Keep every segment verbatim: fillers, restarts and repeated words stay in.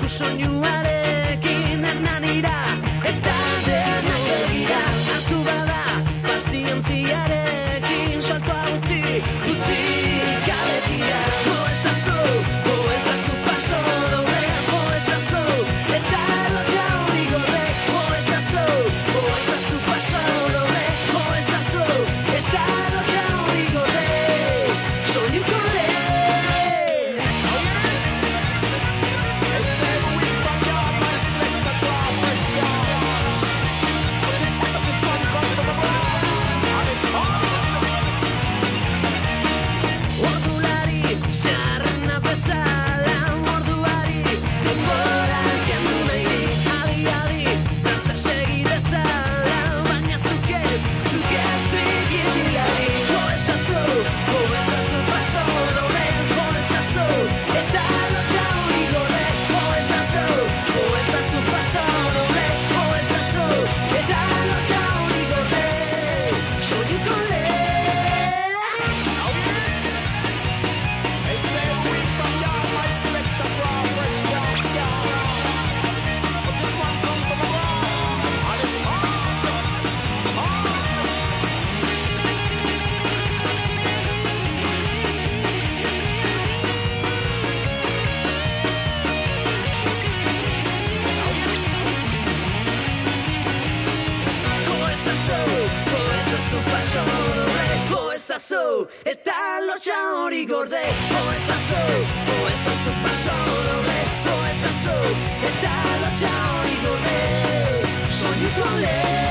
soinuarekin hernanira, eta denak begira, hartu bada, pazientziarekin, saltoa utzi, utzi galetira. Jo ezazu, jo ezazu paso doble, jo ezazu, eta lotxa hori gorde, jo ezazu, jo ezazu paso doble, jo ezazu, eta lotxa hori gorde, soinuko lehen. Sarrena bezala orduari denbora kendu nahi adi adi dantza segi dezala baina zuk ez, zuk ez bigilari. Jo ezazu, jo ezazu paso doble, jo ezazu, eta lotxa hori gorde. Jo ezazu, jo ezazu paso doble, jo ezazu, eta lotxa hori gorde. Soinuko lehen. Jo ezazu, eta lotxa hori gorde. Jo ezazu, jo ezazu paso doble, jo ezazu, eta lotxa hori gorde. Soinuko lehen.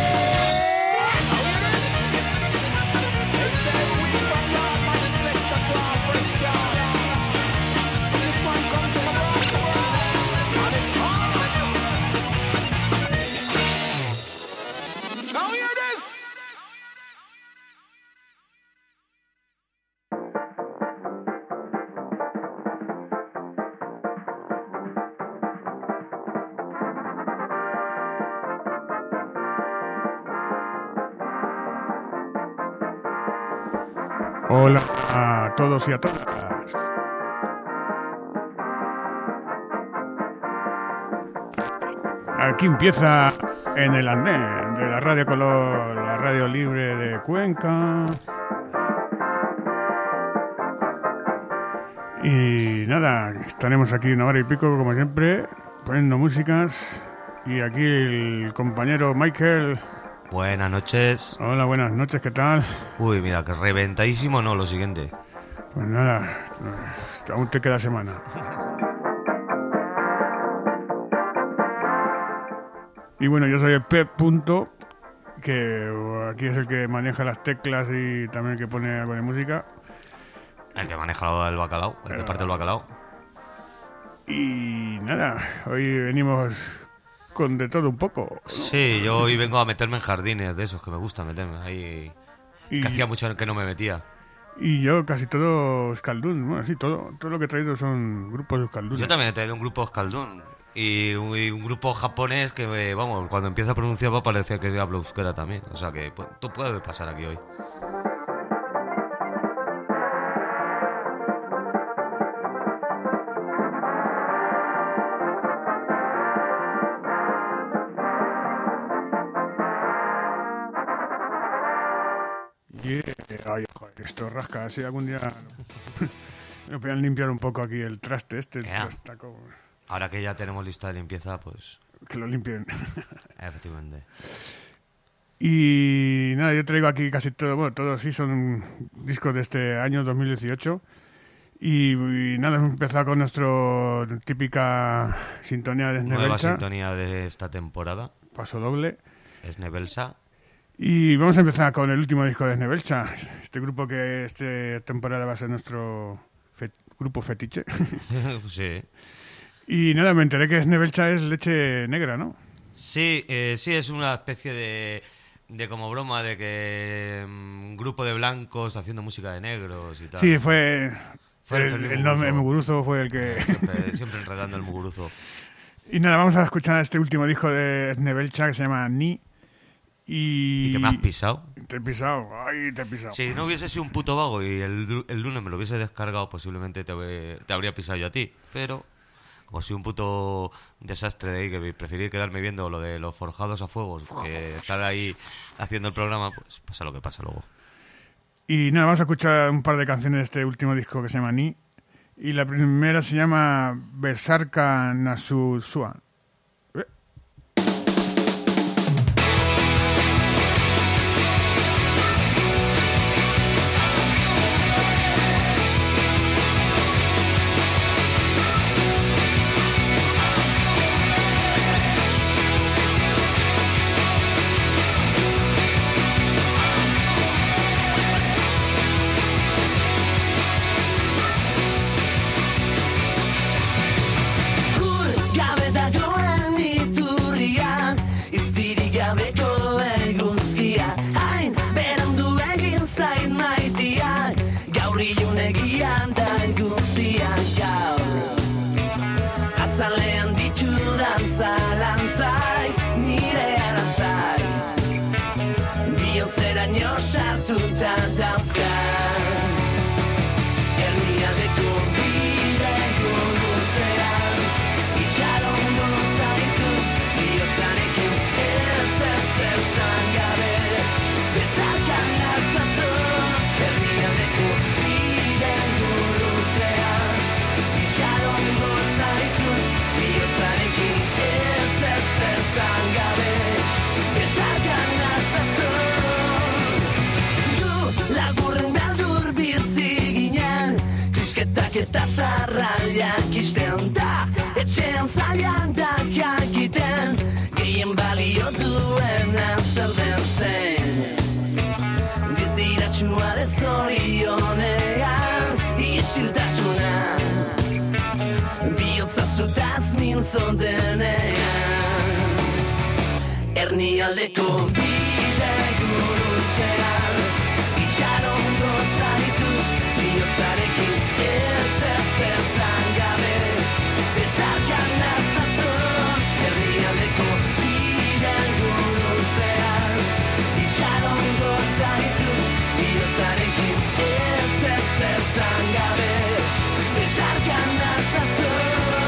Hola a todos y a todas. Aquí empieza en el andén de la Radio Color, la radio libre de Cuenca. Y nada, estaremos aquí una hora y pico, como siempre, poniendo músicas. Y aquí el compañero Michael. Buenas noches. Hola, buenas noches, ¿qué tal? Uy, mira, que reventadísimo no, lo siguiente. Pues nada, aún te queda semana. Y bueno, yo soy el Pep Punto, que aquí es el que maneja las teclas y también el que pone algo de música. El que maneja el bacalao, el que parte el bacalao. Y nada, hoy venimos con de todo un poco, ¿no? Sí, yo hoy vengo a meterme en jardines de esos que me gusta meterme ahí. Y... que hacía mucho que no me metía. Y yo casi todo Euskaldun, bueno, sí, todo, todo lo que he traído son grupos Euskaldun. Yo también he traído un grupo Euskaldun y un, y un grupo japonés que, vamos, cuando empieza a pronunciar va a parecer que habla euskera también. O sea que pues, tú puedes pasar aquí hoy. Yeah. Ay, joder, esto rasca, así algún día me pueden limpiar un poco aquí el traste este, el yeah. trastaco. Ahora que ya tenemos lista de limpieza, pues... que lo limpien. Efectivamente. Y nada, yo traigo aquí casi todo, bueno, todos sí son discos de este año dos mil dieciocho. Y, y nada, hemos empezado con nuestra típica sintonía de Snebelsa. Nueva sintonía de esta temporada. Paso doble. Snebelsa. Y vamos a empezar con el último disco de Snebelsa. Este grupo que esta temporada va a ser nuestro fe- grupo fetiche. Sí. Y nada, me enteré que Snebelsa es leche negra, ¿no? Sí, eh, sí, es una especie de, de como broma de que um, un grupo de blancos haciendo música de negros y tal. Sí, fue... Fue el, el nombre de Muguruzo fue el que... Eh, siempre, siempre enredando el Muguruzo. Y nada, vamos a escuchar este último disco de Snebelsa que se llama Ni. Y... ¿Y que me has pisado? Te he pisado, ay, te he pisado. Si no hubiese sido un puto vago y el, el lunes me lo hubiese descargado, posiblemente te, te habría pisado yo a ti. Pero como soy un puto desastre de ahí, que preferí quedarme viendo lo de los forjados a fuego que estar ahí haciendo el programa, pues pasa lo que pasa luego. Y nada, vamos a escuchar un par de canciones de este último disco que se llama Ni. Y la primera se llama Besarka Nasusua. Eta sarraiak izten da, etxean zailan da jakiten, gehien balio duena zer den zein. Diziratxua dezorionean, isiltasuna, bihotza zutaz mintzo denean. Hernialdeko bide gurutzean, itxarondo zaituz, bihotzarekin esan gabe, besarkan nazazun, herrialdeko biden gurutzean, itxarondo zaituz, bihotzarekin ez ez esan gabe, besarkan nazazun.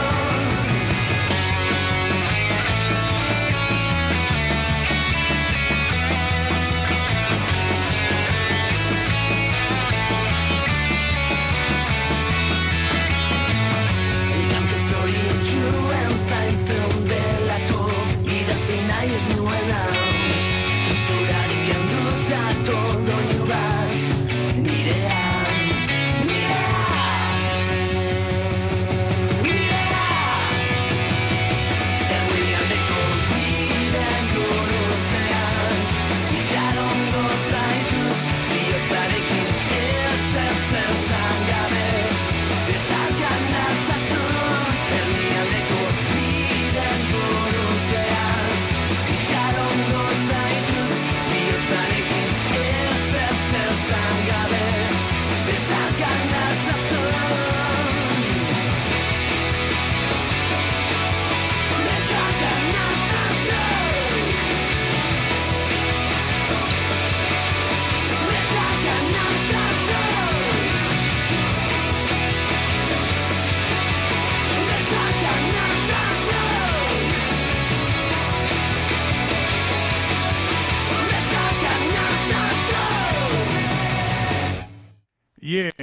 Yeah.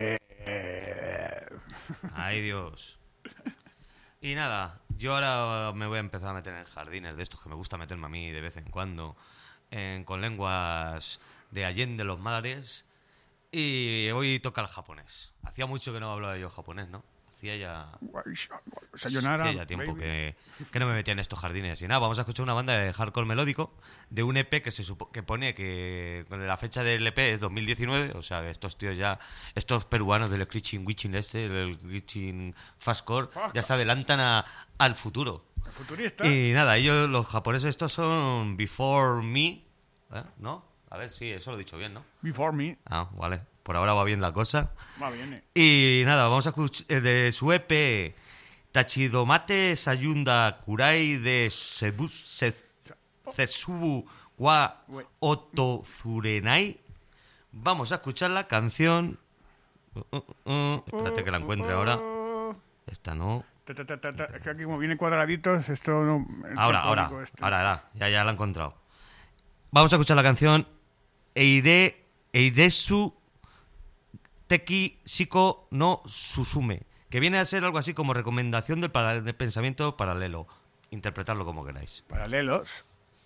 Ay, Dios. Y nada, yo ahora me voy a empezar a meter en jardines de estos que me gusta meterme a mí de vez en cuando, en, con lenguas de Allende los mares. Y hoy toca el japonés. Hacía mucho que no hablaba yo japonés, ¿no? Hacía ya... Sayonara, Hacía ya tiempo que, que no me metía en estos jardines. Y nada, vamos a escuchar una banda de hardcore melódico de un E P que se supo, que pone que la fecha del E P es dos mil diecinueve. O sea, que estos tíos ya, estos peruanos del Screeching Witching este, el Screeching Fastcore, ya se adelantan a, al futuro. Futurista. Y nada, ellos, los japoneses estos son Before Me, ¿eh? ¿No? A ver, sí, eso lo he dicho bien, ¿no? Before Me. Ah, vale. Por ahora va bien la cosa. Va bien, eh. Y nada, vamos a escuchar de su E P Tachidomate Sayunda Kurai de Sebu, Se, Setsubu wa Otozurenai. Vamos a escuchar la canción. Uh, uh, uh. Espérate que la encuentre ahora. Esta no. Ta, ta, ta, ta, ta. Es que aquí como viene cuadraditos, esto no... el Ahora, ahora, tectónico este. ahora, ahora, ya, ya la he encontrado. Vamos a escuchar la canción Eire, Eiresu Teki Shiko no Susume, que viene a ser algo así como recomendación del, para, del pensamiento paralelo. Interpretarlo como queráis. Paralelos.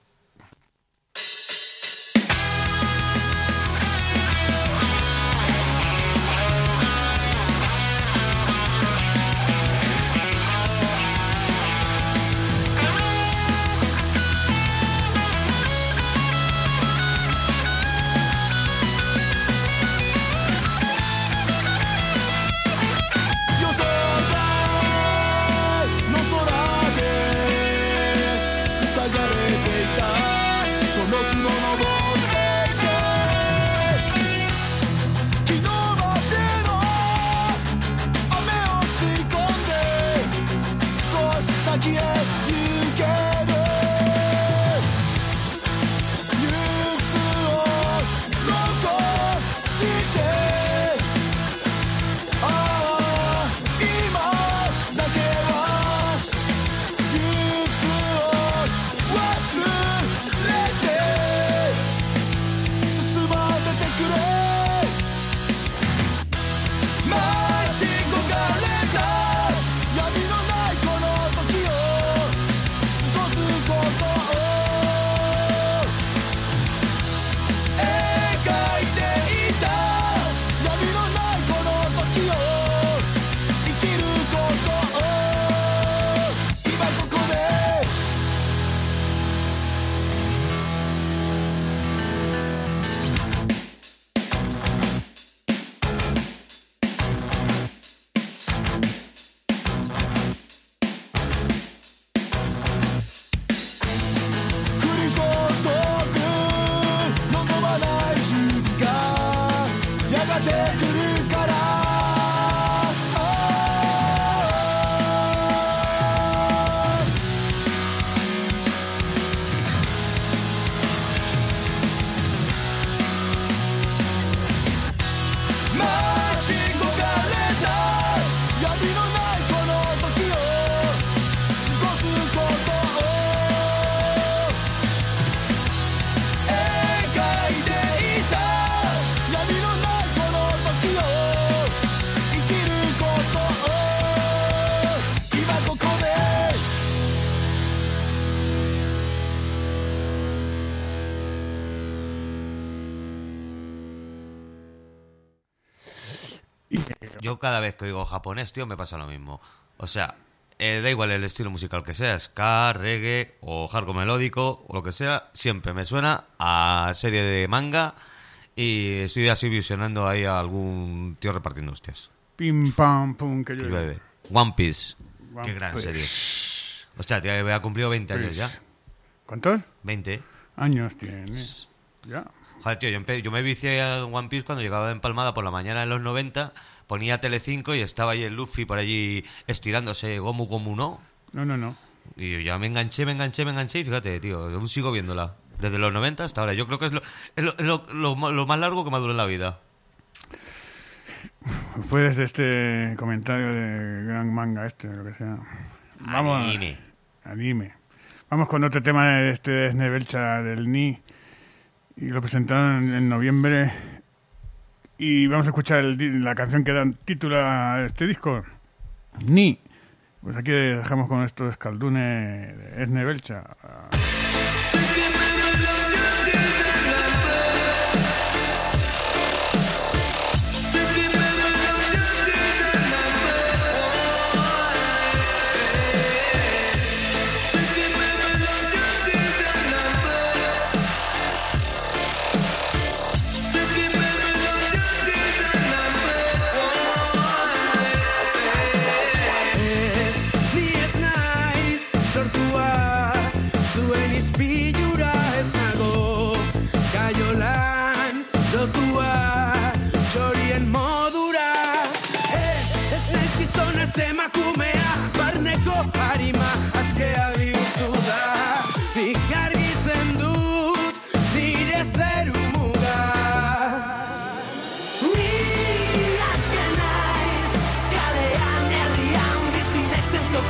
Yo cada vez que oigo japonés, tío, me pasa lo mismo. O sea, eh, da igual el estilo musical que sea, ska, reggae o hardcore melódico o lo que sea, siempre me suena a serie de manga y estoy así visionando ahí a algún tío repartiendo hostias. Pim, pam, pum, que llueve. Llueve. One Piece. One Qué gran Piece. serie. Hostia, tío, ha cumplido veinte años ya. ¿Cuántos veinte. años tiene? Ya. Joder, tío, yo, empe- yo me vicié en One Piece cuando llegaba de empalmada por la mañana en los noventa, ponía Telecinco y estaba ahí el Luffy por allí estirándose, Gomu Gomu no. No, no, no. Y ya me enganché, me enganché, me enganché y fíjate, tío, aún sigo viéndola. Desde los noventa hasta ahora. Yo creo que es lo, es lo, es lo, lo- lo más largo que me ha durado en la vida. Fue desde este comentario de gran manga este, lo que sea. Vamos. Anime. Anime. Vamos con otro tema de este Snebelcha del Ni. Y lo presentaron en, en noviembre. Y vamos a escuchar el di- la canción que da título a este disco. Ni. Pues aquí dejamos con estos escaldunes de Snebelcha. Ni ez naiz sortua, zuen ispilura ez nago, kaiolan lotua, txorien modura. Ez, ez naiz gizona ez emakumea, barneko harima askea bihurtu da. Nik argitzen dut nire zeru muga. Ni aske naiz, kalean herrian bizi naiz dentro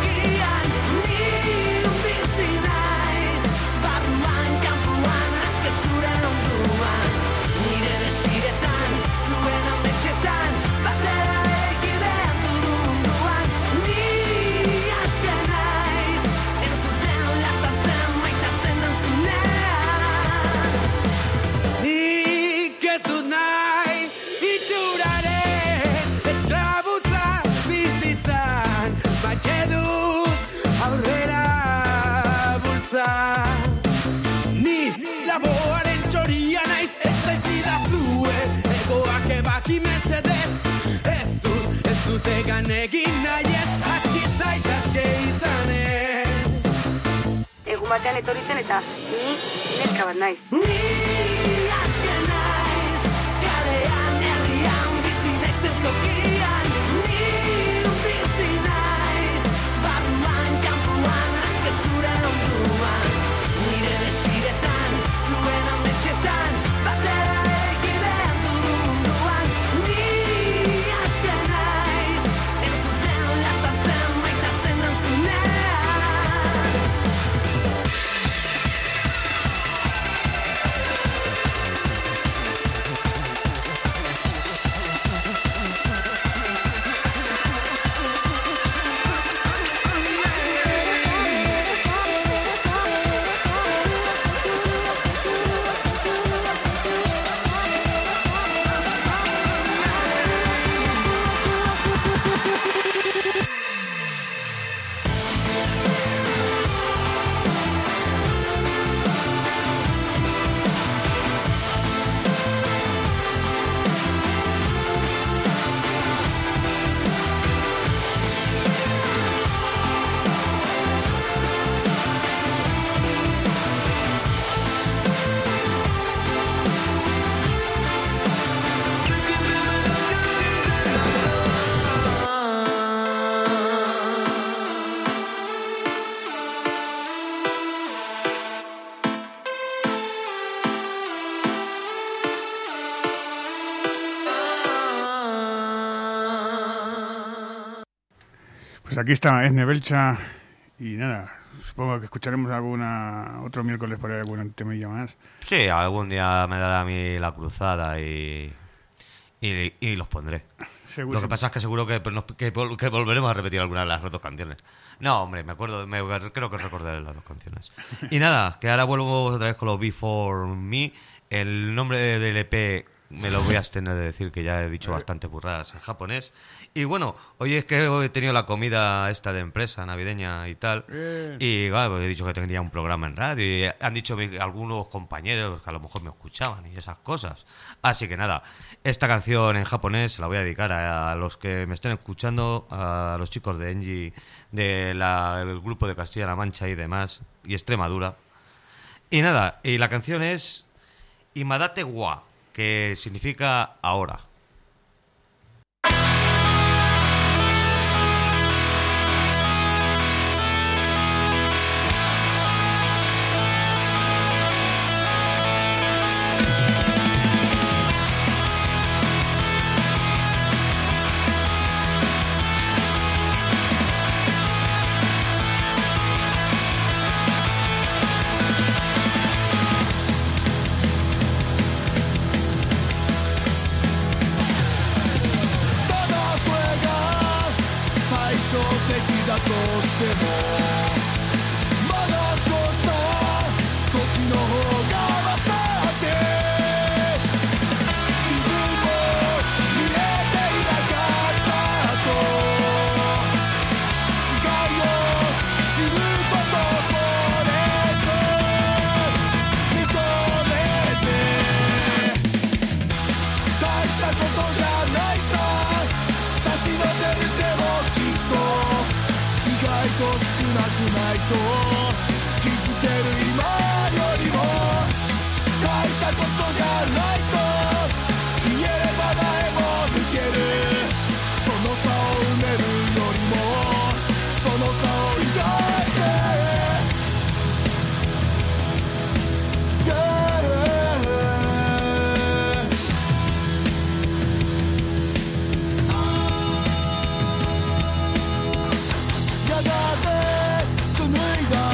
Egan egin nahi ez, hasti zaitazke izanez. Egun batean etorri zen eta ni neska bat naiz. Ni aske naiz, kalean herrian bizi naiz tokian. Ni bizi naiz, barruan kanpoan aske zure onduan. Nire desiretan, zuen ametxetan, batera egin behar du munduan. Ni aske naiz, entzuten lastatzen maitatzen nauzunean. Pues aquí está Esne Belcha y nada, supongo que escucharemos alguna otro miércoles por ahí algún temilla más. Sí, algún día me dará a mí la cruzada y, y, y los pondré. Seguro. Lo que pasa es que seguro que, nos- que, vol- que volveremos a repetir alguna de las dos canciones. No, hombre, me acuerdo, me, creo que recordaré las dos canciones. Y nada, que ahora vuelvo otra vez con los Before Me. El nombre del E P me lo voy a abstener de decir, que ya he dicho bastante burradas en japonés. Y bueno, hoy es que hoy he tenido la comida esta de empresa navideña y tal. Bien. Y claro, he dicho que tenía un programa en radio y han dicho mi- algunos compañeros que a lo mejor me escuchaban y esas cosas. Así que nada, esta canción en japonés se la voy a dedicar a, a los que me estén escuchando, a los chicos de Engie, del grupo de Castilla-La Mancha y demás, y Extremadura. Y nada, y la canción es Imadate wa, que significa ahora. 紡いだ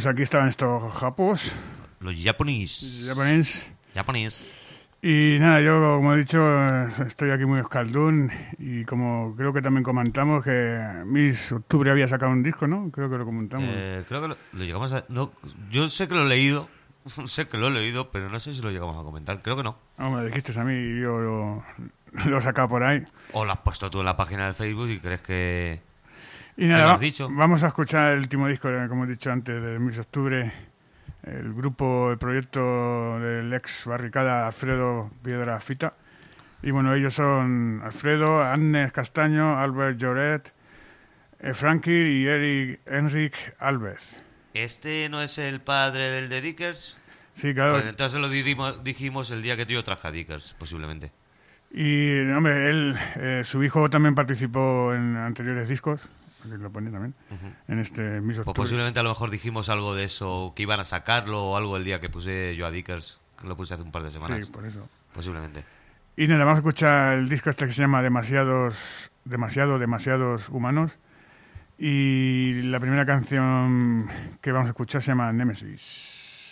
pues aquí estaban estos japos, Los japonés. japonés. Japonés. Y nada, yo como he dicho, estoy aquí muy escaldún y como creo que también comentamos que Miss Octubre había sacado un disco, ¿no? Creo que lo comentamos. Eh, creo que lo, lo llegamos a... No, yo sé que lo he leído, sé que lo he leído, pero no sé si lo llegamos a comentar. Creo que no. No, me dijiste a mí y yo lo, lo he sacado por ahí. O lo has puesto tú en la página de Facebook y crees que... Y nada, ¿Qué me has va- dicho? vamos a escuchar el último disco, eh, como he dicho antes, de Miss Octubre. El grupo, el proyecto del ex Barricada, Alfredo Piedra Fita. Y bueno, ellos son Alfredo, Agnes Castaño, Albert Lloret, eh, Frankie y Eric Enric Alves. ¿Este no es el padre del de Dickers? Sí, claro. Pues entonces lo dirimos- dijimos el día que tú y yo traje a Dickers, posiblemente. Y, hombre, él, eh, su hijo también participó en anteriores discos, aquí lo pone también, en este Miss Pues Octubre. posiblemente a lo mejor dijimos algo de eso, que iban a sacarlo o algo el día que puse yo a Dickers, que lo puse hace un par de semanas. Sí, por eso. Posiblemente. Y nada, vamos a escuchar el disco este que se llama Demasiados, Demasiado, Demasiados Humanos. Y la primera canción que vamos a escuchar se llama Nemesis.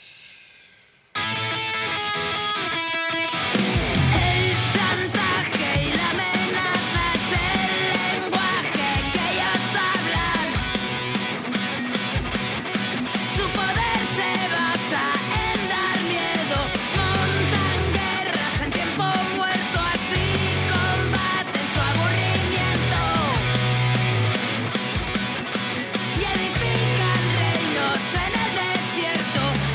El chantaje y la amenaza es el lenguaje que ellos hablan. Su poder se basa en dar miedo. Montan guerras en tiempo muerto, así combaten su aburrimiento. Y edifican reinos en el desierto.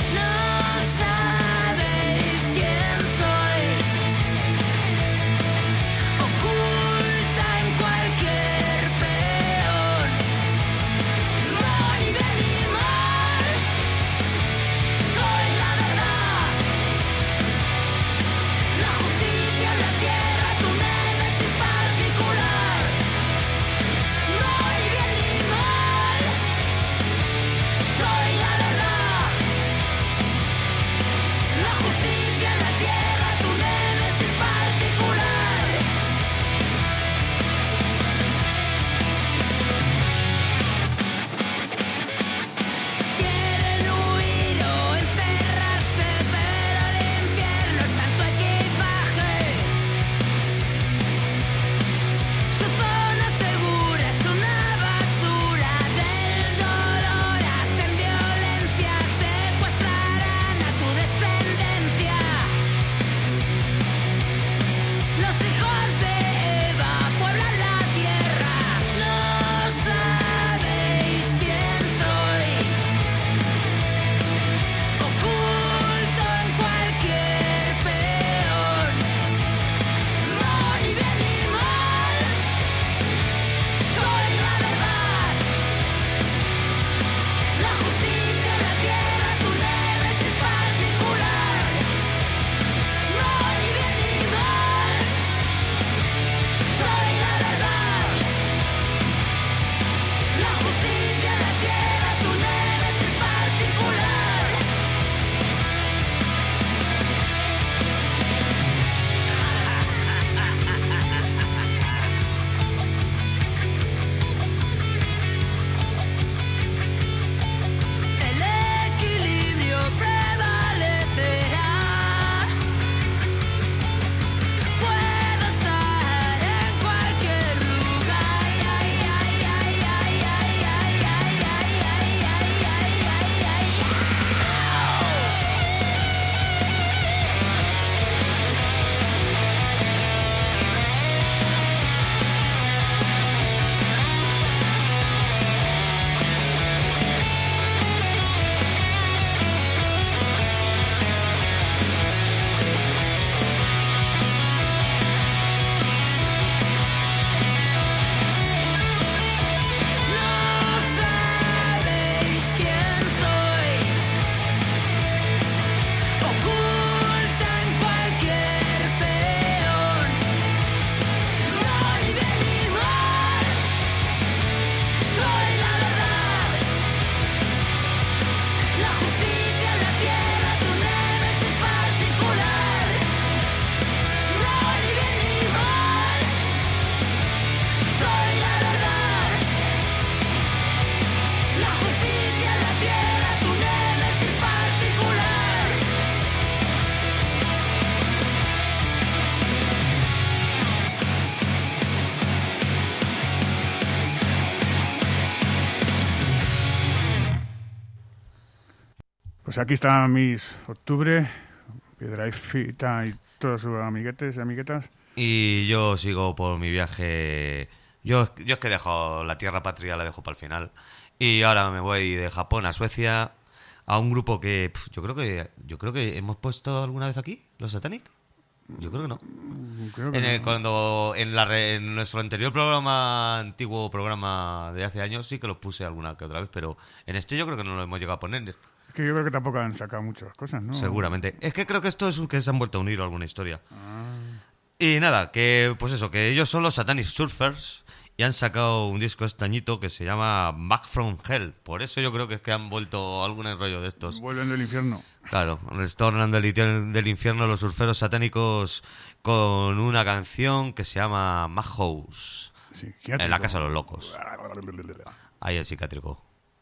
Pues aquí está Miss Octubre, Piedrahíta y todos sus amiguetes y amiguetas. Y yo sigo por mi viaje. Yo, yo es que dejo la tierra patria, la dejo para el final. Y ahora me voy de Japón a Suecia, a un grupo que pf, yo creo que yo creo que hemos puesto alguna vez aquí, los Satanic. Yo creo que no. Creo que En, el, no. cuando, en, la, re- en nuestro anterior programa, antiguo programa de hace años, sí que los puse alguna que otra vez, pero en este yo creo que no lo hemos llegado a poner. Es que yo creo que tampoco han sacado muchas cosas, ¿no? Seguramente. Es que creo que esto es que se han vuelto a unir o alguna historia. Ah. Y nada, que pues eso, que ellos son los Satanic Surfers y han sacado un disco este añito que se llama Back from Hell. Por eso yo creo que es que han vuelto algún rollo de estos. Vuelven del infierno. Claro, retornan del, del infierno los surferos satánicos con una canción que se llama Madhouse. Psiquiátrico. En la casa de los locos. Ahí el psiquiátrico.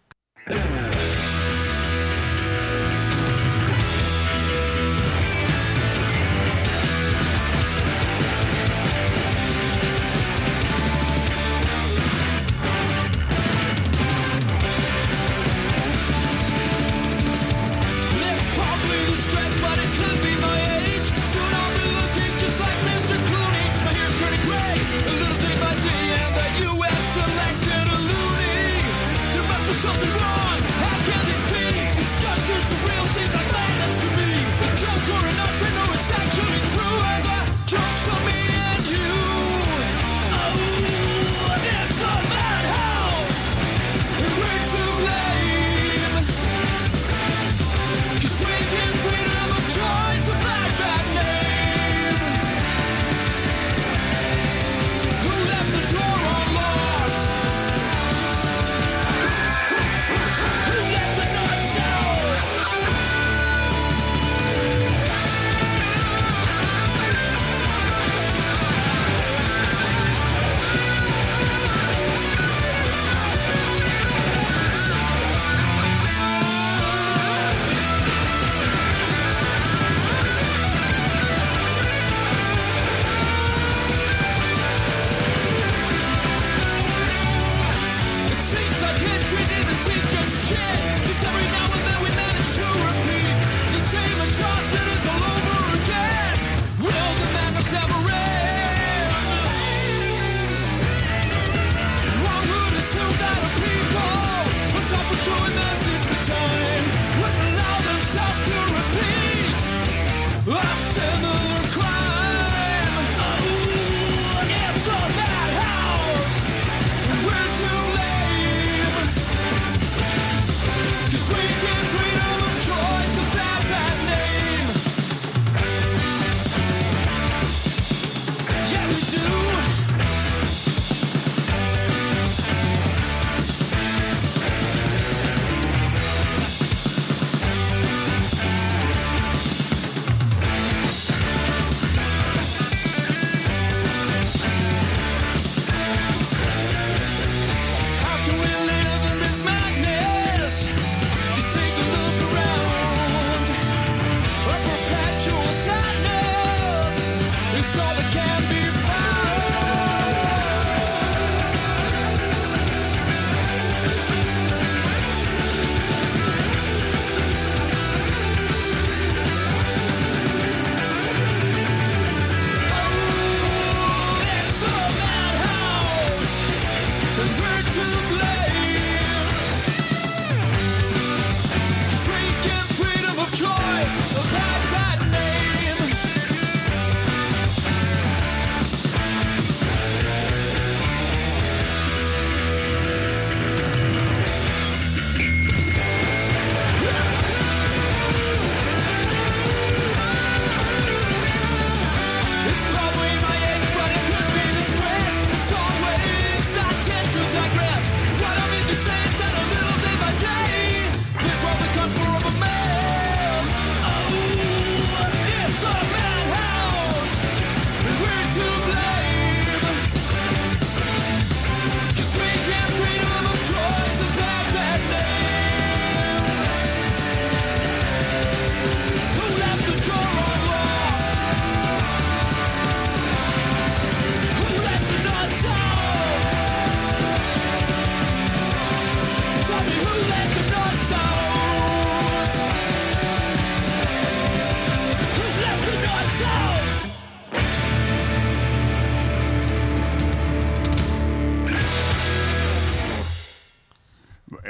It's probably the stress, but it could be my age. Soon I'll be looking just like Mister Clooney. 'Cause my hair's turning gray, a little day by day, and the U S selected a loony. There must be something wrong. How can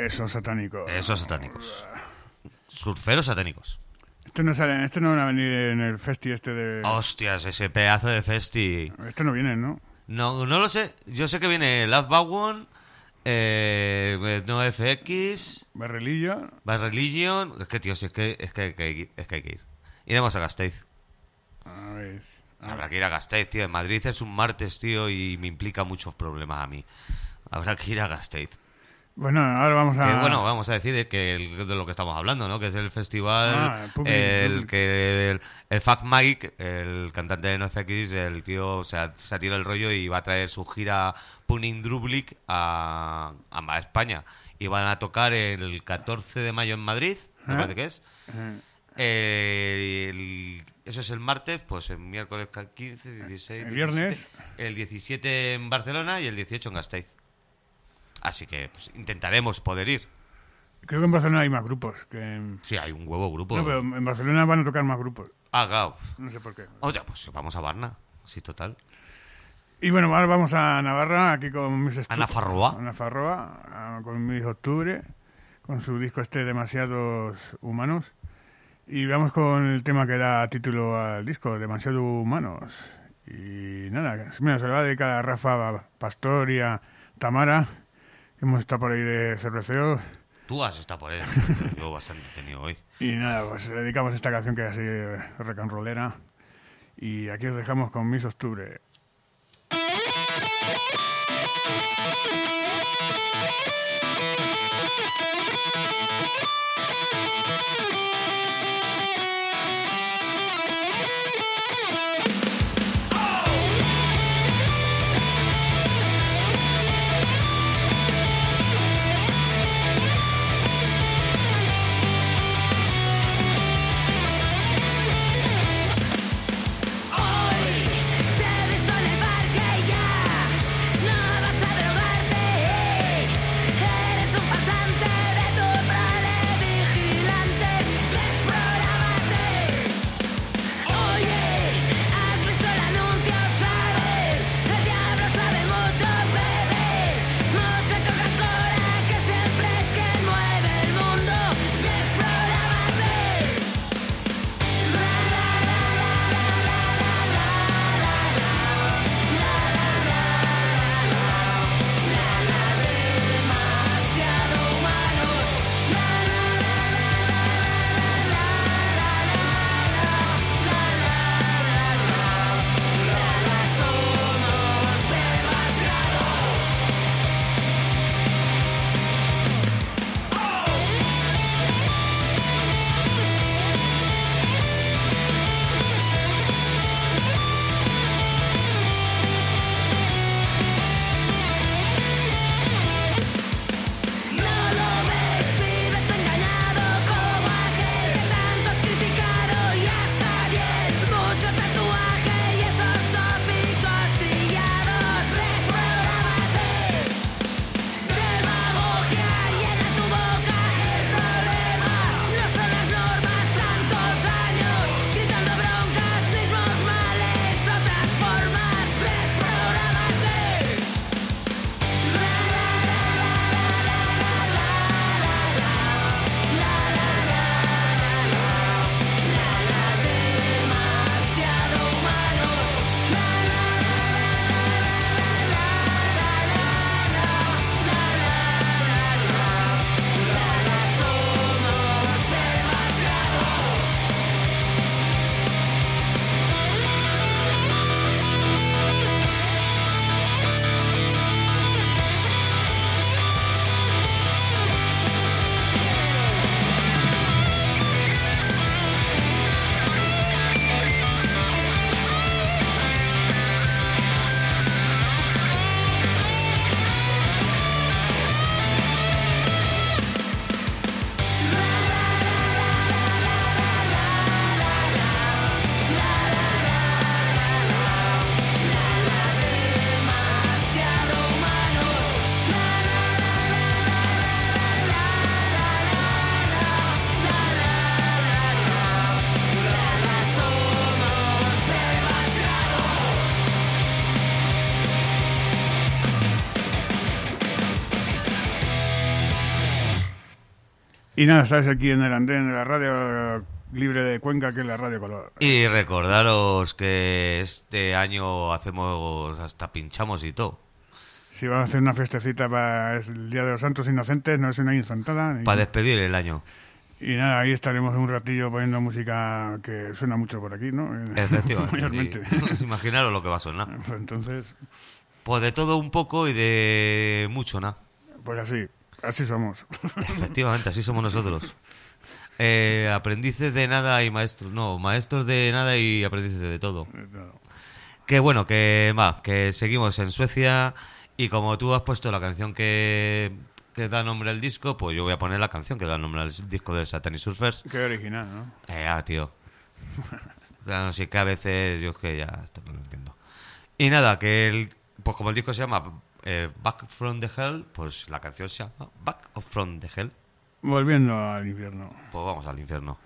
Esos satánicos. Esos satánicos. Surferos satánicos. Este no sale, este no van a venir en el festi este de... Hostias, ese pedazo de festi. Este no viene, ¿no? No, no lo sé. Yo sé que viene Last Vagon, eh, No F X, Barrelillo. Bad Religion. Es que, tío, si es que, es que, hay que ir, es que hay que ir. Iremos a Gasteiz. A ver. a Habrá ver. que ir a Gasteiz, tío. En Madrid es un martes, tío, y me implica muchos problemas a mí. Habrá que ir a Gasteiz. Bueno, ahora vamos a... Que, bueno, vamos a decir que el- de lo que estamos hablando, ¿no? Que es el festival, Ah, el Public, el Public. que el, el Fat Mike, el cantante de NoFX, el tío se ha, se ha tirado el rollo y va a traer su gira Punin Drublic a, a España. Y van a tocar el catorce de mayo en Madrid, me ¿Eh? parece que es. Eh, Eh, el- eso es el martes, pues el miércoles quince, dieciséis, El viernes. diecisiete, el diecisiete en Barcelona y el dieciocho en Gasteiz. Así que pues, intentaremos poder ir. creo que en Barcelona hay más grupos que... en- Sí, hay un huevo grupo. No, pero en Barcelona van a tocar más grupos. Ah, claro. No sé por qué. O sea, pues vamos a Barna. Sí, total. Y bueno, ahora vamos a Navarra, aquí con mis estu- ¿A Nafarroa? A Nafarroa, ah, con mi hijo Octubre, con su disco este Demasiados Humanos. Y vamos con el tema que da título al disco, Demasiado Humanos. Y nada, mira, se lo va a dedicar a Rafa Pastor y a Tamara, que hemos estado por ahí de cerveceo. Tú has estado por él. Yo bastante tenido hoy. Y nada, pues le dedicamos esta canción que es así eh, rock and rollera. Y aquí os dejamos con Miss Octubre. Te he visto en el parque ya, no vas a drogarte. Eres un pasante de tu prole vigilante. Despro Y nada, estás aquí en el andén de la radio libre de Cuenca, que es la Radio Color. Y recordaros que este año hacemos, hasta pinchamos y todo. Si vamos a hacer una festecita para el Día de los Santos Inocentes, no es una infantada. Ni... Para despedir el año. Y nada, ahí estaremos un ratillo poniendo música que suena mucho por aquí, ¿no? Efectivamente. Mayormente. Sí. Imaginaros lo que va a sonar. Pues entonces, Pues de todo un poco y de mucho nada. pues así, así somos. Efectivamente, así somos nosotros. Eh, aprendices de nada y maestros. No, maestros de nada y aprendices de todo. Que bueno, que va, que seguimos en Suecia y como tú has puesto la canción que, que da nombre al disco, pues yo voy a poner la canción que da nombre al disco de Satanic Surfers. Qué original, ¿no? Eh, ah, tío. Claro, sí que a veces yo es que ya esto no lo entiendo. Y nada, que el, pues como el disco se llama eh, Back from the Hell, pues la canción se llama Back from the Hell. Volviendo al infierno. Pues vamos al infierno.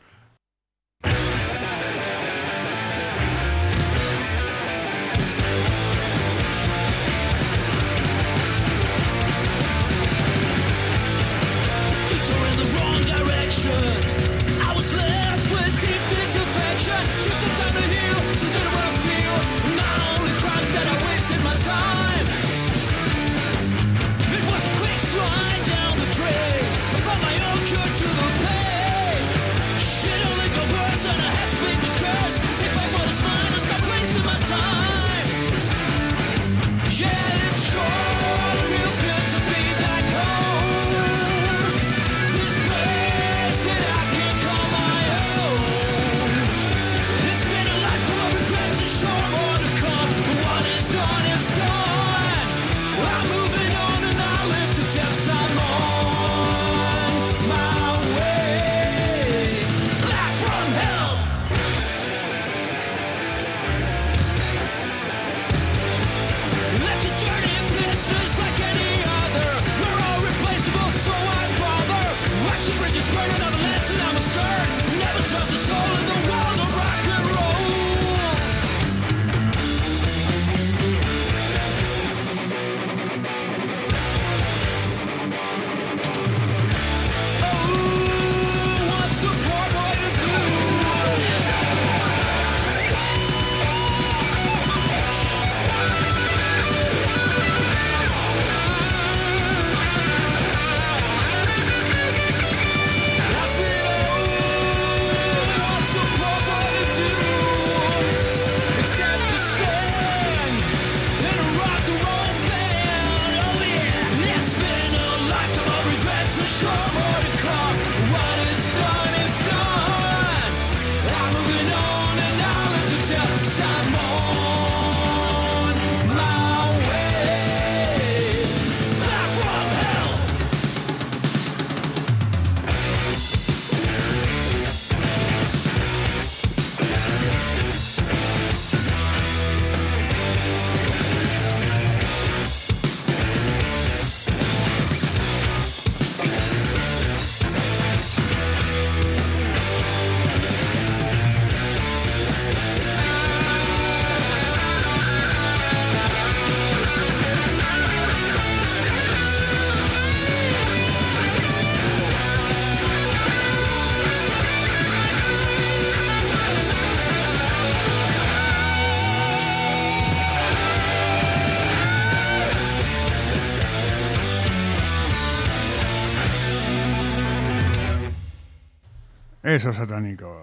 Esos satánicos.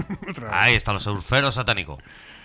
Ahí están los surferos satánicos.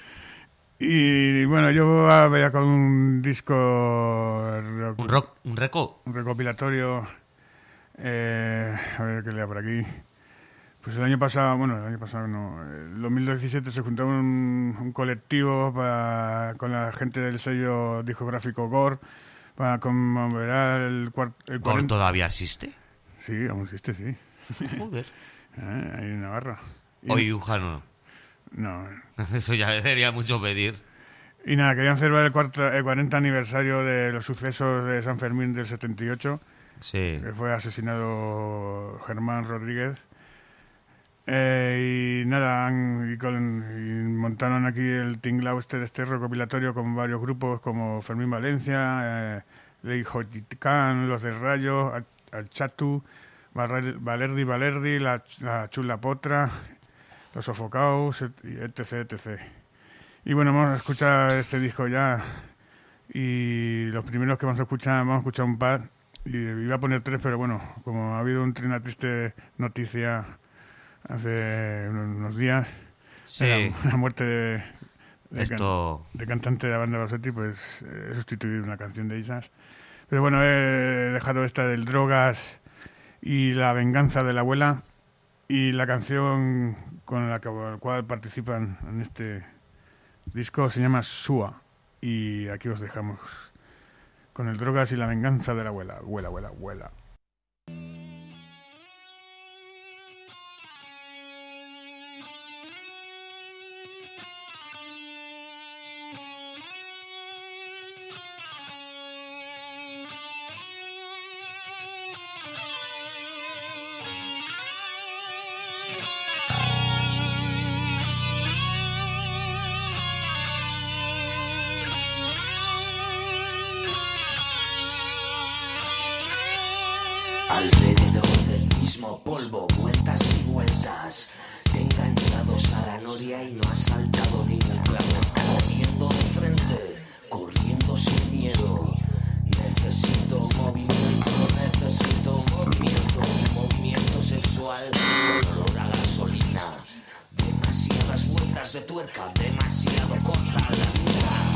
Y bueno, yo voy a con un disco... Un rock, un reco. Un recopilatorio. Eh, a ver qué lea por aquí. Pues el año pasado, bueno, el año pasado no, el dos mil diecisiete se juntó un, un colectivo para, con la gente del sello discográfico Gore para conmemorar el, cuart, el ¿Gore cuarenta... todavía existe? Sí, aún existe, sí. Joder. Eh, ahí en Navarra. Y, Hoy Ujano. no. Eso ya sería mucho pedir. Y nada, querían celebrar el, cuarto, el cuarenta aniversario de los sucesos de San Fermín del setenta y ocho, Sí. que fue asesinado Germán Rodríguez. Eh, y nada, han, y, con, y montaron aquí el tinglao este, este recopilatorio con varios grupos como Fermín Valencia, eh, Ley Jotican, Los del Rayo, Al Chatu, Valer- Valerdi, Valerdi, la, la Chula Potra, Los Sofocados, et- y etc, etc. Y bueno, vamos a escuchar este disco ya. Y los primeros que vamos a escuchar, vamos a escuchar un par. Y iba a poner tres, pero bueno, como ha habido un, una triste noticia hace unos, unos días, Sí. la, la muerte de, de, Esto... can- de cantante de la banda Rossetti, pues eh, he sustituido una canción de esas. Pero bueno, he dejado esta del Drogas y La venganza de la abuela, y la canción con la, que, con la cual participan en este disco se llama Sua. Y aquí os dejamos con el Drogas y La venganza de la abuela. Abuela, abuela, abuela. Alrededor del mismo polvo, vueltas y vueltas, enganchados a la noria y no ha saltado ningún clavo. Corriendo de frente, corriendo sin miedo. Necesito movimiento, necesito movimiento, movimiento sexual, con olor a gasolina. Demasiadas vueltas de tuerca, demasiado corta la vida.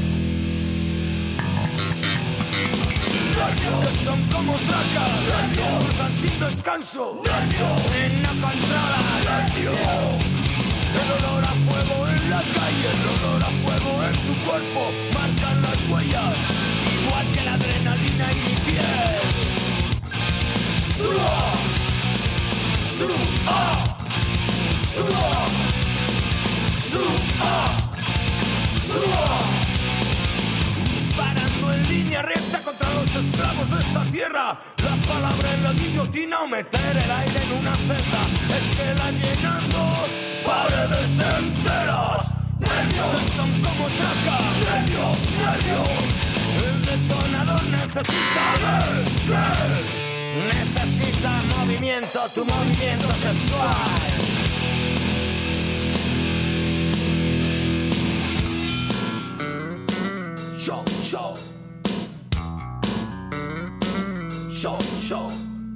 Que son como tracas, cruzan sin descanso, en no controlas. El olor a fuego en la calle, el olor a fuego en tu cuerpo, marcan las huellas, igual que la adrenalina en mi piel. Sua, sua, sua, sua, sua. Disparando en línea recta contra los esclavos de esta tierra. La palabra en la guillotina o meter el aire en una celda. Es que la llenando paredes enteras. Nervios, que son como tracas. Nervios, nervios. El detonador necesita Necesita movimiento, tu movimiento sexual. Show, show. Show, show.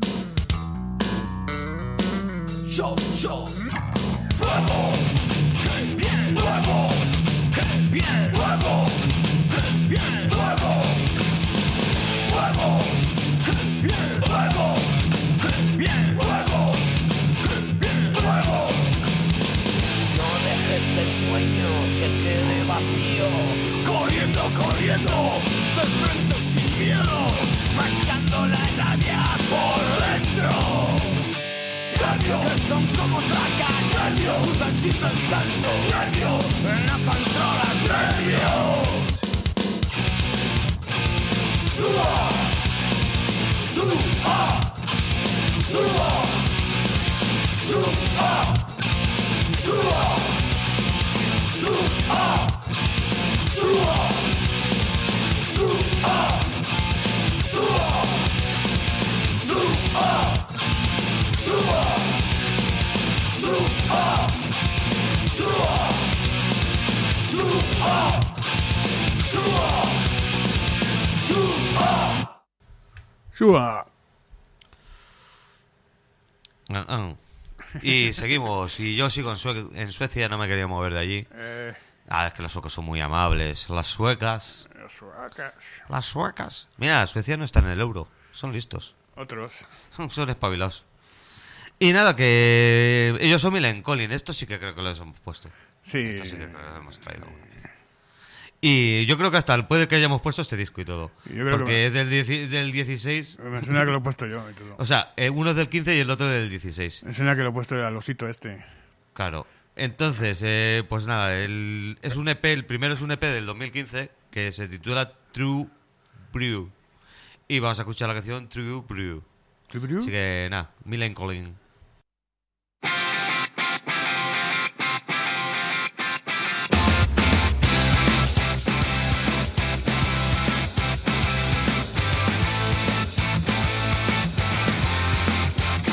Show, show. Fuego. Qué bien. Fuego. Qué bien. Fuego. Qué bien. Fuego. Fuego. Qué bien. Fuego. Qué bien. Fuego. Qué bien. Fuego. No dejes que el sueño se quede vacío. Corriendo, corriendo, de frente sin miedo, mascando la rabia por dentro. Nervios, que son como tracas, nervios, usan sin descanso, nervios, no controlas nervios. Sua, sua, sua, sua, sua, sua. Sua, sua, sua, sua, sua, sua, sua, sua, sua, sua. Sua. Ah, ah. Y seguimos. Y yo sigo en, Sue- en Suecia, no me quería mover de allí. Eh, Ah, es que los suecos son muy amables. Las suecas. los suecas. Las suecas. Mira, Suecia no está en el euro. Son listos. Otros. Son espabilados. Y nada, que ellos son Millen Collin. Esto sí que creo que los hemos puesto. Sí. Esto sí que creo que lo hemos traído alguna vez. Y yo creo que hasta puede que hayamos puesto este disco y todo. Yo creo porque que- es del, dieci- del dieciséis. Me suena que lo he puesto yo y todo. O sea, eh, uno es del quince y el otro del dieciséis. Me suena que lo he puesto al osito este. Claro. Entonces, eh, pues nada, el, es un E P, el primero es un E P del dos mil quince que se titula True Brew. Y vamos a escuchar la canción True Brew. Así que nada, Millen Collin. Sua,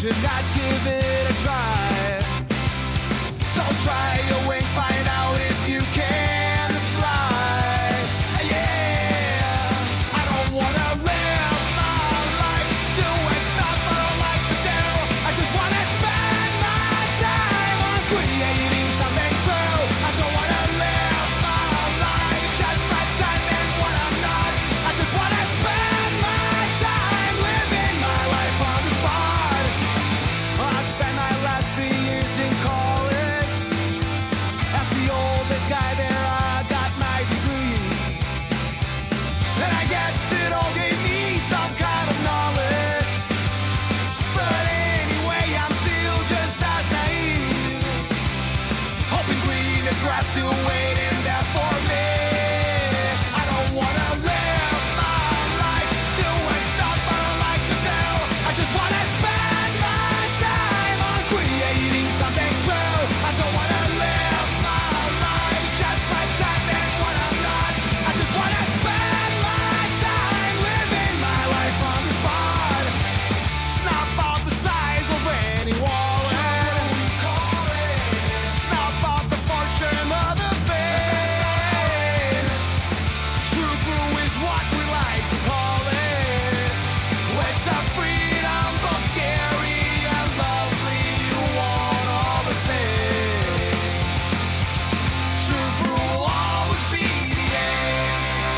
to not give it a try. So try your wings, find out if you can fly. Yeah, I don't wanna live my life doing stuff I don't like to do. I just wanna spend my time on creating something true. I don't wanna live my life just pretending what I'm not. I just wanna spend my time living my life on the spot. I spent my last three years in college. As the oldest guy there, I got my degree. And I guess it all gave me some kind of knowledge. But anyway, I'm still just as naive, hoping greener grass still waiting there for me. I don't wanna live my life doing stuff I don't like to do. I just wanna spend my time on creating something true. I don't wanna live my life just pretending what I'm not. I just wanna spend my time living my life on the spot. Snap out the size of any wallet. Snap out the fortune of the fame. True brew is what we like to call it. It's a freedom both scary and lovely. You want all the same. True brew will always be the aim.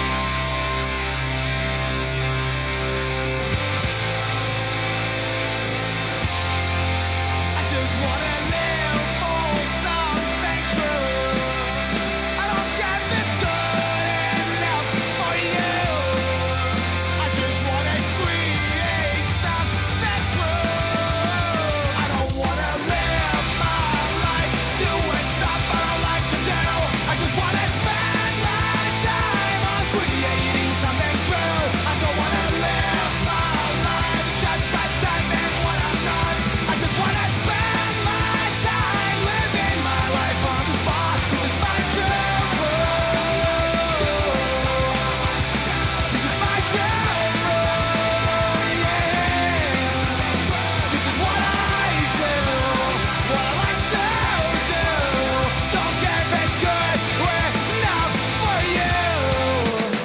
I just wanna live for something true. I don't care if it's good enough for you. I just wanna create something true. I don't wanna live my life doing stuff I don't like to do. I just wanna spend my time on creating something true. I don't wanna live my life just pretending what I'm not. I just wanna spend my time living my life on the spot. This is my true. This is my true. Yeah. This is what I do. What I like to do. Don't care if it's good enough for you.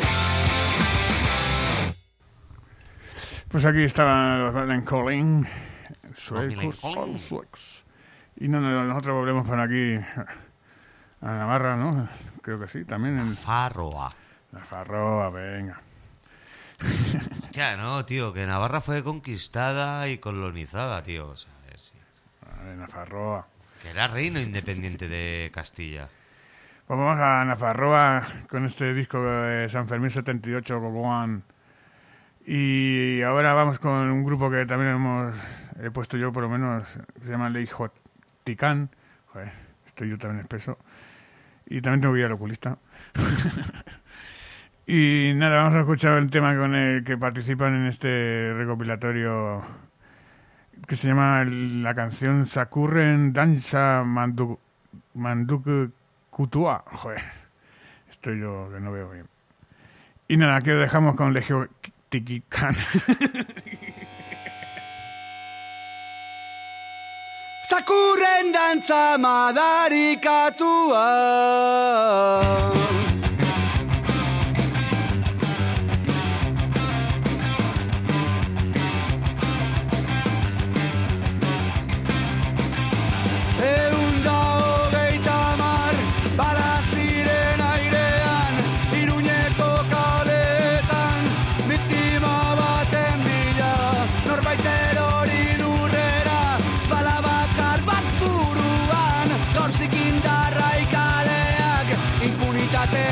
Pues aquí estaban los Van Calling, suecos, Calling. all suecos. Y no, no, nosotros volvemos por aquí a Navarra, ¿no? Creo que sí, también en Farroa. la Farroa, venga. Ya, no, tío, que Navarra fue conquistada y colonizada, tío. O sea, a ver, sí. Vale, Nafarroa. Que era reino independiente de Castilla. Pues vamos a Nafarroa con este disco de San Fermín setenta y ocho, Gogoan. Y ahora vamos con un grupo que también hemos he puesto yo, por lo menos, que se llama Leijoticán. Joder, estoy yo también espeso. Y también tengo que ir al oculista. Y nada, vamos a escuchar el tema con el que participan en este recopilatorio que se llama el- la canción Sakurren Danza Mandu, Manduku Kutua. Joder, estoy yo que no veo bien. Y nada, que dejamos con Legio Tikikan. Sakurren dantza madarikatua. Ehun da hogeita hamar bala ziren airean, Iruñeko kaleetan, biktima baten bila. Norbait erori lurrera, bala bakar bat buruan, gorzik indarra ikaleak, impunitate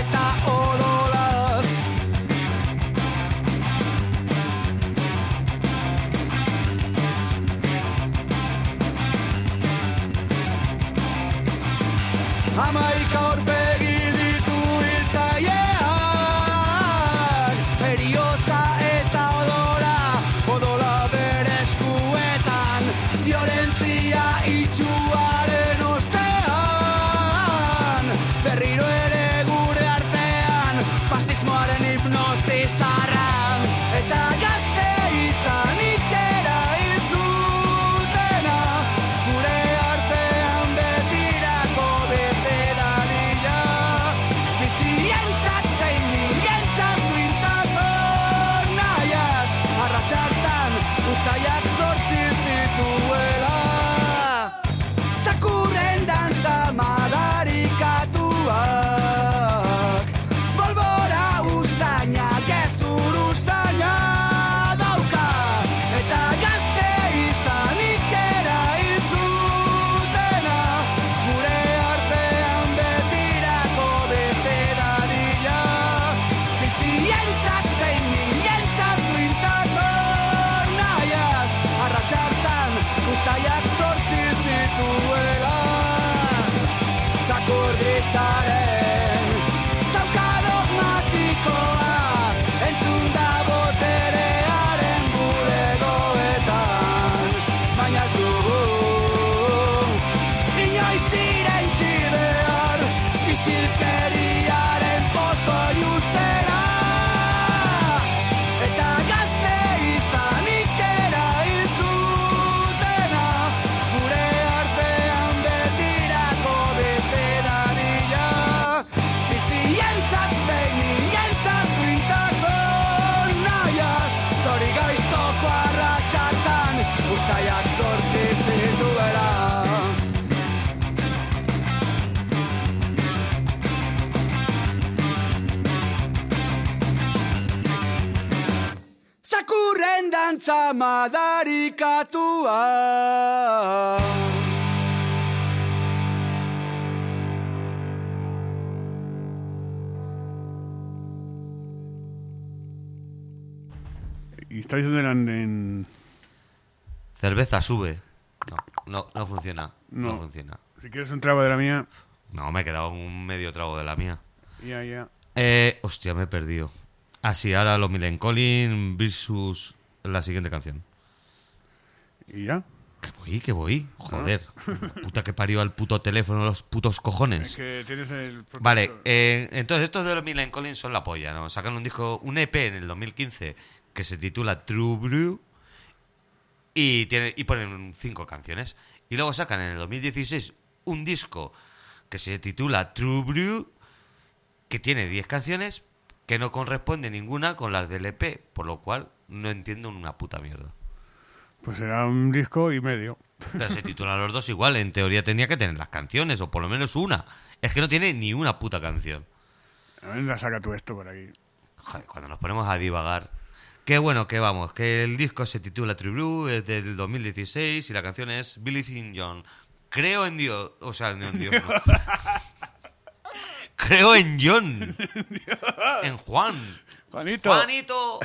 txakurren dantza madarikatua. Y está diciendo en, en... Cerveza sube. No, no, no funciona. No. No. funciona. Si quieres un trago de la mía... No, me he quedado un medio trago de la mía. Ya, ya. Eh, hostia, me he perdido. Ah, sí, ahora los Millencolin versus la siguiente canción. ¿Y ya? ¿Qué voy? ¿Qué voy? Joder. Puta que parió al puto teléfono, los putos cojones. Es que tienes el... Vale, eh, entonces estos de los Millencolin son la polla, ¿no? Sacan un disco, un E P en el dos mil quince que se titula True Brew y, tiene, y ponen cinco canciones. Y luego sacan en el dos mil dieciséis un disco que se titula True Brew que tiene diez canciones que no corresponde ninguna con las del E P, por lo cual no entiendo una puta mierda. Pues será un disco y medio. Pero se titulan los dos igual, en teoría tenía que tener las canciones, o por lo menos una. Es que no tiene ni una puta canción. Venga, saca tú esto por aquí. Joder, cuando nos ponemos a divagar. Qué bueno que vamos, que el disco se titula True Blue, es del dos mil dieciséis y la canción es Believe in John. Creo en Dios, o sea, no en Dios, no. Creo en John. En Juan. Juanito. Juanito.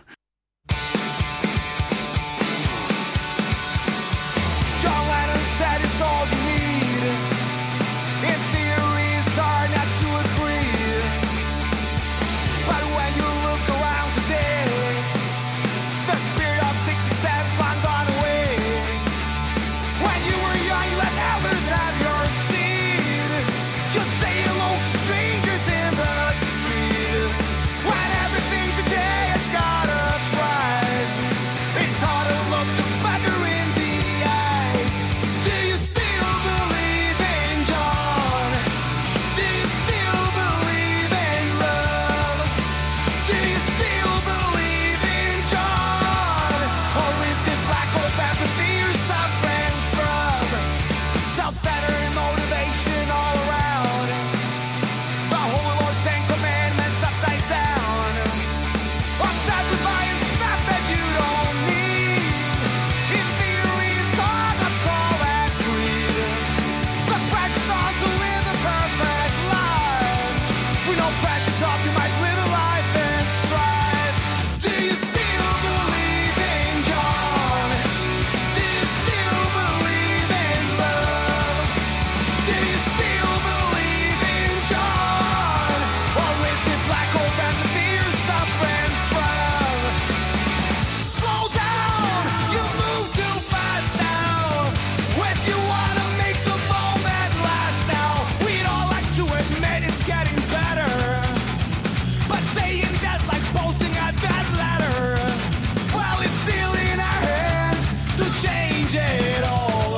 John Lennon said it's all you need. In theory, it's hard not to agree. But when you look around today, the spirit of sixty-seven's long gone away. When you were young, you let elders have your seat. You'd say hello to strangers in the street. When everything today has got a price, it's hard to look the beggar in the eyes. Do you still believe in John? Do you still believe in love? Do you still believe in John? Or is it black hole apathy you're suffering from? Self-centered motivation all around. The Holy Lord's Ten Commandments upside down. Upside with buying stuff that you don't need. In theory, it's hard to call that greed. The pressure's on to live a perfect life. With no pressure drop, you might live a life and strive. Do you still believe in John? Do you still believe in love? Do you still believe in John? Or is it black hole fantasy you're suffering from? Slow down, you move too fast now. If you wanna make the moment last now, we'd all like to admit it's getting better. But saying that's like posting a dead letter. Well, it's still in our hands to change it all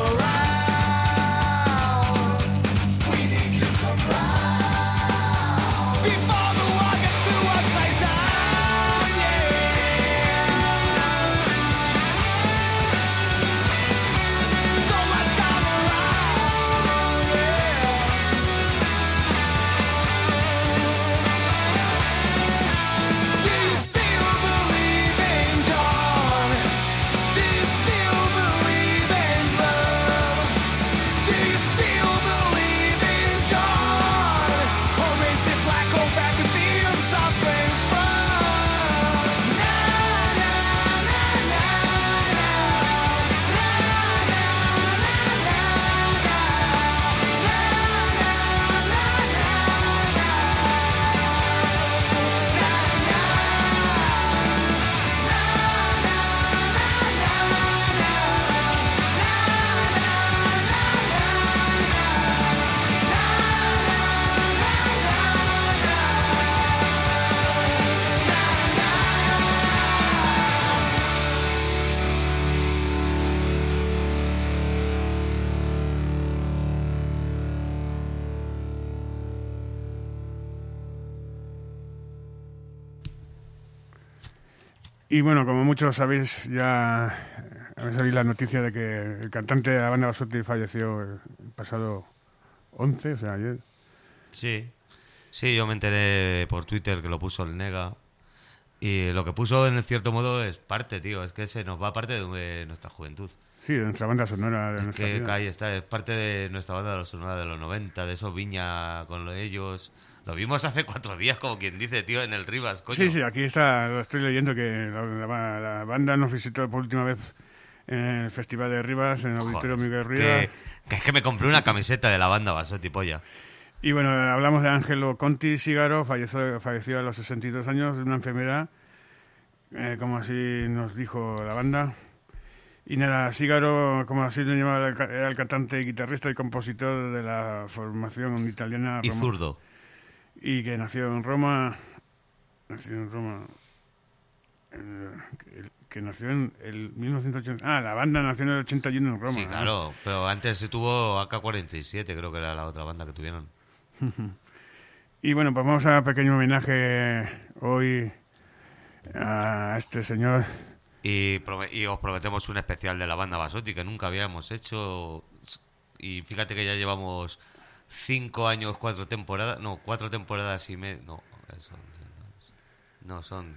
around. We need to come round before the world gets too upside down, yeah. So let's come around, yeah. Do you still believe in John? Do you still believe in love? Do you still believe in John? Or is it black hole fantasy you're suffering from? Na na na na na na na Y bueno, como muchos sabéis, ya habéis oído la noticia de que el cantante de la banda Basotti falleció el pasado once, o sea, ayer. Sí. Sí, yo me enteré por Twitter que lo puso el Nega. Y lo que puso en cierto modo es parte, tío, es que se nos va parte de nuestra juventud. Sí, de nuestra banda sonora. De Es nuestra que vida. ahí está, es parte de nuestra banda sonora de los noventa, de esos Viña con lo- ellos. Lo vimos hace cuatro días, como quien dice, tío, en el Rivas, coño. Sí, sí, aquí está, lo estoy leyendo, que la, la- la banda nos visitó por última vez en el Festival de Rivas, en el Auditorio Joder, Miguel que, Rivas. que es que me compré una camiseta de la banda Basotti, polla. Y bueno, hablamos de Ángelo Conti Sigaro, falleció, falleció a los sesenta y dos años de una enfermedad, eh, como así nos dijo la banda. Y nada, Sigaro, como así lo llamaba, era el cantante, guitarrista y compositor de la formación italiana. Y Roma- zurdo. Y que nació en Roma, nació en Roma, eh, que, que nació en el mil novecientos ochenta. Ah, la banda nació en el ochenta y uno en Roma. Sí, ¿no? claro, pero antes se tuvo A K cuarenta y siete, creo que era la otra banda que tuvieron. Y bueno, pues vamos a un pequeño homenaje hoy a este señor. Y, prome- y os prometemos un especial de la banda Basotti que nunca habíamos hecho. Y fíjate que ya llevamos cinco años, cuatro temporadas. No, cuatro temporadas y media. No, eso, no, son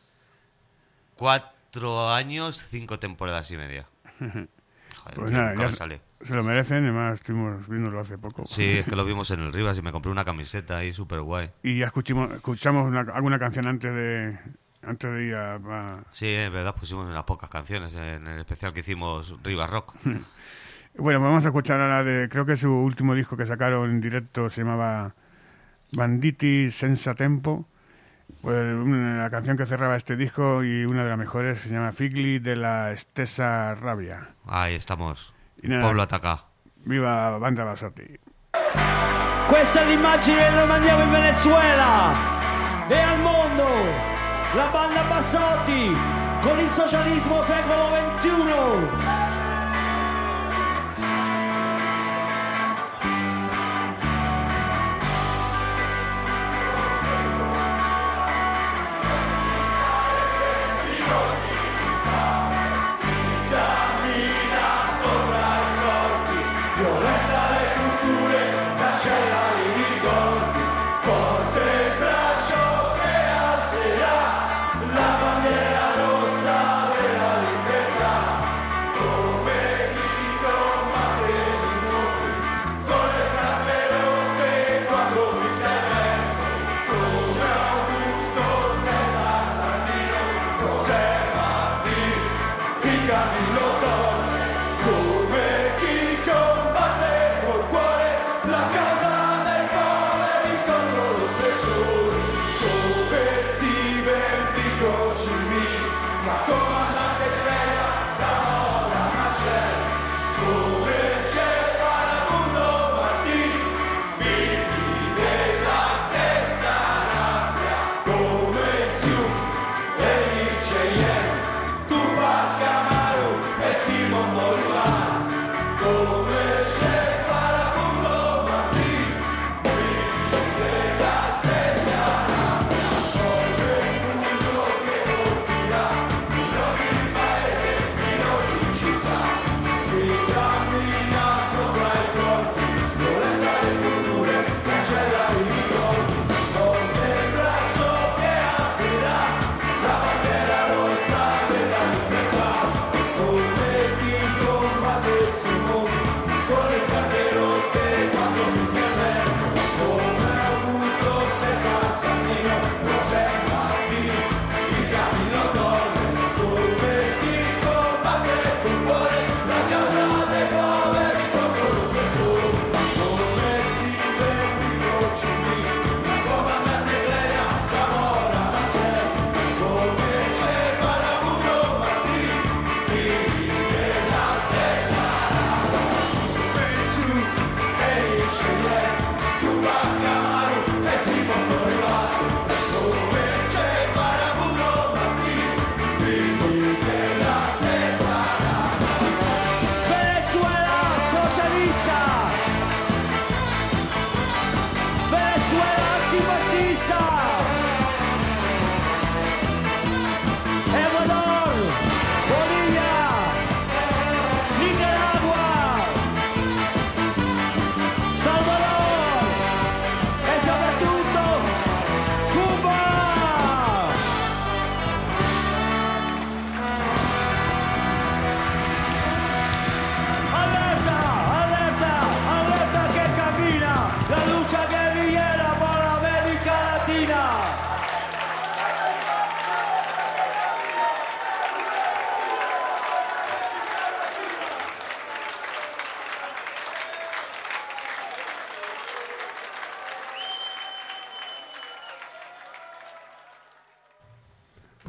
cuatro años, cinco temporadas y media. Joder, Pues tío, nada, nunca ya me se, sale. se lo merecen, además estuvimos viéndolo hace poco. Sí, es que lo vimos en el Rivas y me compré una camiseta ahí súper guay. Y ya escuchamos, escuchamos una- alguna canción antes de antes de ir a... a- Sí, es verdad, pusimos unas pocas canciones en el especial que hicimos Rivas Rock. Bueno, vamos a escuchar ahora de... Creo que su último disco que sacaron en directo se llamaba Banditi Senza Tempo. Pues una- la canción que cerraba este disco y una de las mejores se llama Figli de la Stessa Rabia. Ahí estamos. Y nada. Pueblo ataca. Viva Banda Basotti. Questa è l'immagine che noi mandiamo in Venezuela e al mondo. La banda Basotti con il socialismo secolo ventuno.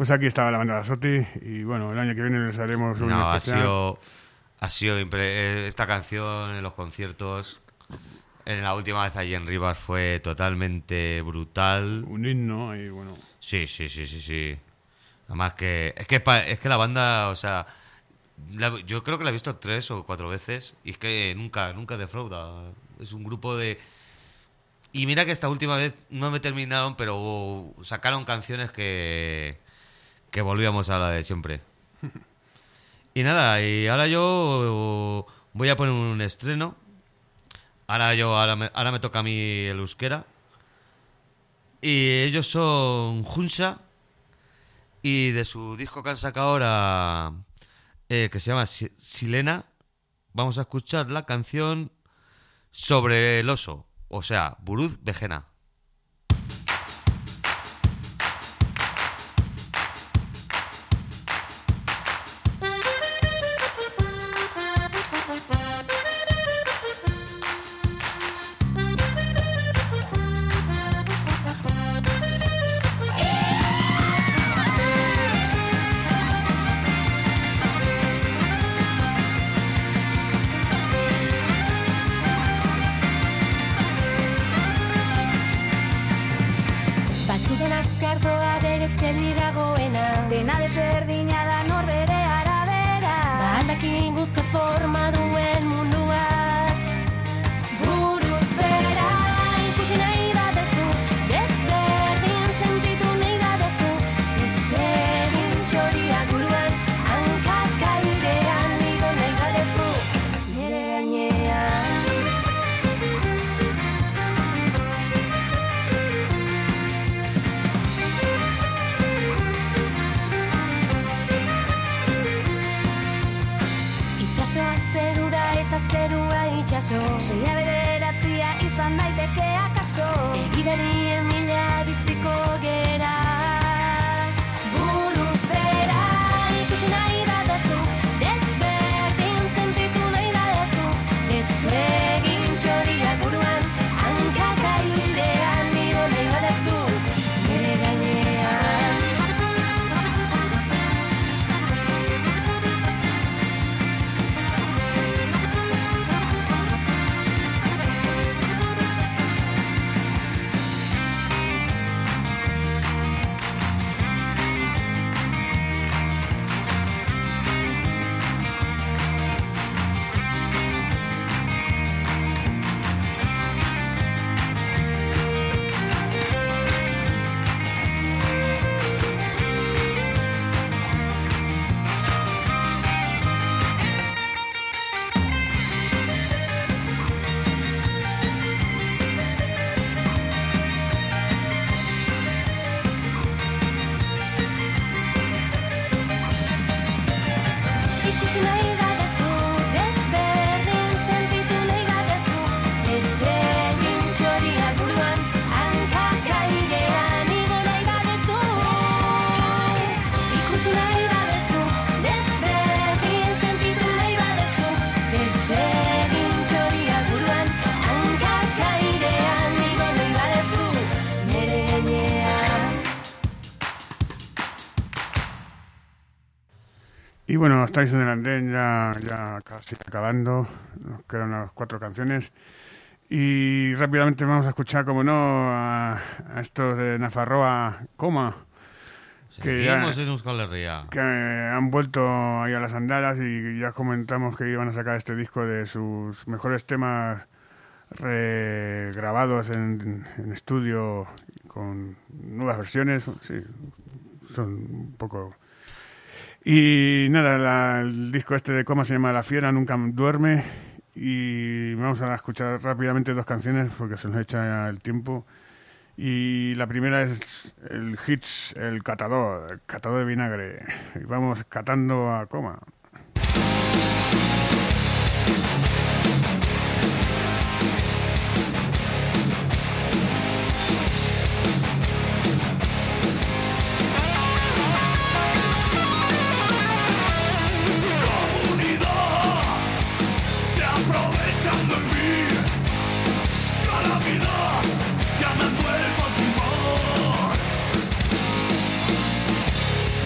Pues aquí estaba la banda Bassotti y bueno, el año que viene les haremos un No, ha especial. sido, ha sido impre- esta canción en los conciertos, en la última vez allí en Rivas fue totalmente brutal. Un himno y bueno. Sí, sí, sí, sí, sí. Además que es que pa- es que la banda, o sea, la- yo creo que la he visto tres o cuatro veces y es que nunca, nunca defrauda. Es un grupo de... Y mira que esta última vez no me terminaron, pero sacaron canciones que, que volvíamos a la de siempre. Y nada, y ahora yo voy a poner un estreno. Ahora yo, ahora me, ahora me toca a mí el euskera. Y ellos son Junsa. Y de su disco que han sacado ahora, eh, que se llama Si- Silena, vamos a escuchar la canción Sobre el oso. O sea, Buruz Vejena. Batzuden azkardoa berez geli dagoena, dena desberdina da norbere arabera. Ba aldakin guzti forma duen munduak buruz bera. Ikusi nahi badezu, desberdin sentitu nahi badezu, desegin txoriak buruan, hankak airean igo nahi badezu, nere gainean. Itxasoa zeru da eta zerua itxaso, seia bederatzia izan daiteke akaso, egiberien mila biziko gera. Buruz bera, ikusi nahi badezu, desberdin sentitu nahi badezu, desegin txoriak buruan, hankak airean igo nahi badezu, nere gainean. Ikusi nahi badezu, desberdin sentitu nahi badezu, desegin txoriak buruan, hankak airean igo nahi badezu. Ikusi nahi badezu, desberdin sentitu nahi badezu, desegin txoriak buruan, hankak airean igo nahi badezu, nere gainean. Y bueno, estáis en el andén ya, ya casi acabando. Nos quedan unas cuatro canciones. Y rápidamente vamos a escuchar, como no, a, a estos de Nafarroa, Coma, que, ya, Seguimos en Euskal Herria. que han vuelto ahí a las andadas y ya comentamos que iban a sacar este disco de sus mejores temas regrabados en, en estudio con nuevas versiones. Sí, son un poco... Y nada, la- el disco este de Coma se llama La Fiera Nunca Duerme y vamos a escuchar rápidamente dos canciones porque se nos echa el tiempo. Y la primera es el hits, el catador, el catador de vinagre. Y vamos catando a Coma. Se aprovechan de mí, a la vida ya me vuelvo timón.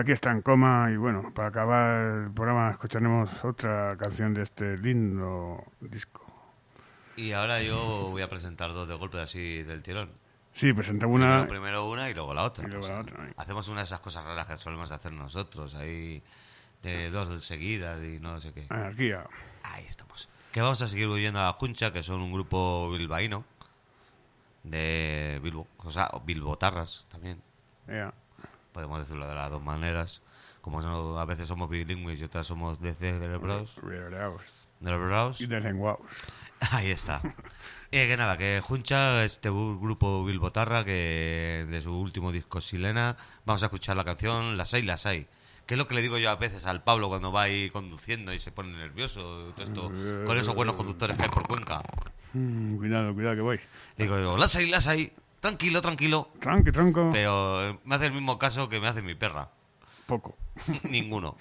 aquí está en coma y bueno, para acabar el programa escucharemos otra canción de este lindo disco. Y ahora yo voy a presentar dos de golpe así del tirón. Sí, presenta una... Primero, primero una y luego la otra. Y luego O sea, la otra, ahí. hacemos una de esas cosas raras que solemos hacer nosotros, ahí de dos seguidas y no sé qué. Anarquía. Ahí estamos. Que vamos a seguir oyendo a Juncha, que son un grupo bilbaíno de Bilbo, o sea, bilbotarras también. Yeah. Podemos decirlo de las dos maneras. Como no, a veces somos bilingües y otras somos de cerebros. Cerebros. Y de lenguaos. Ahí está. Eh, que nada, que Juncha, este bu- grupo bilbotarra, que de su último disco Silena, vamos a escuchar la canción Las hay, las hay. Que es lo que le digo yo a veces al Pablo cuando va ahí conduciendo y se pone nervioso. Y todo esto, con esos buenos conductores que hay por Cuenca. Mm, cuidado, cuidado que voy. Digo yo, las hay, las hay. Tranquilo, tranquilo. Tranqui, tronco. Pero eh, me hace el mismo caso que me hace mi perra. Poco. Ninguno.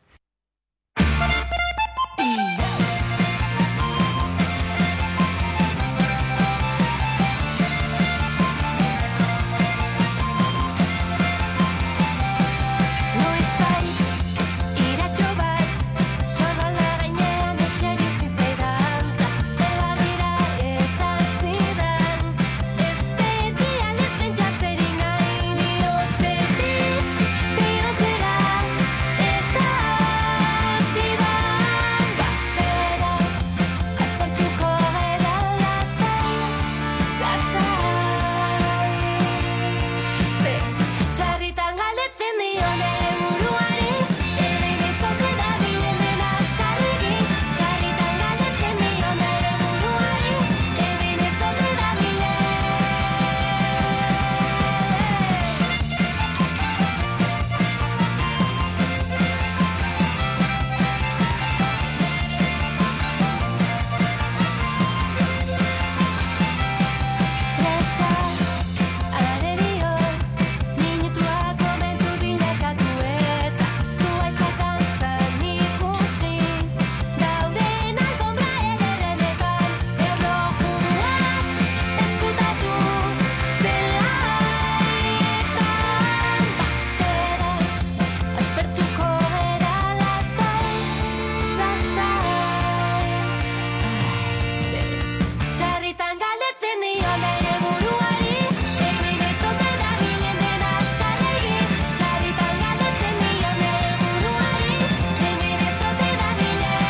Sarritan galetzen dio nere buruari, egin izote da bilen dena azkarregi. Sarritan galetzen dio nere buruari, egin izote da bilen. Presa, alarerio, minutuak momentu bilakatu eta zuaitzetan zan ikusi dauden alfombra ederrenetan erlojuak ezkutatu delaetan batera aspertuko gera lasai, lasai. Sarritan galetzen dio nere buruari, egin izote da bilen dena azkarregi. Sarritan galetzen dio nere buruari, egin izote da bilen.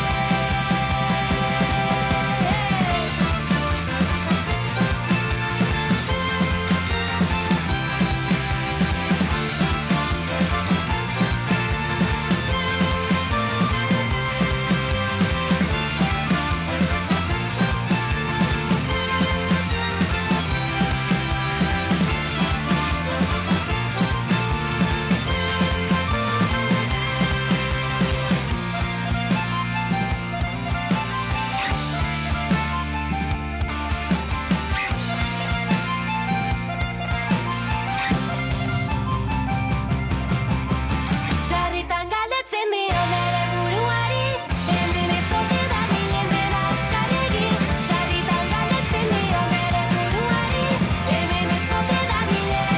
Sarritan galetzen dio nere buruari, egin izote da bilen dena azkarregi. Sarritan galetzen dio nere buruari, egin izote da bilen.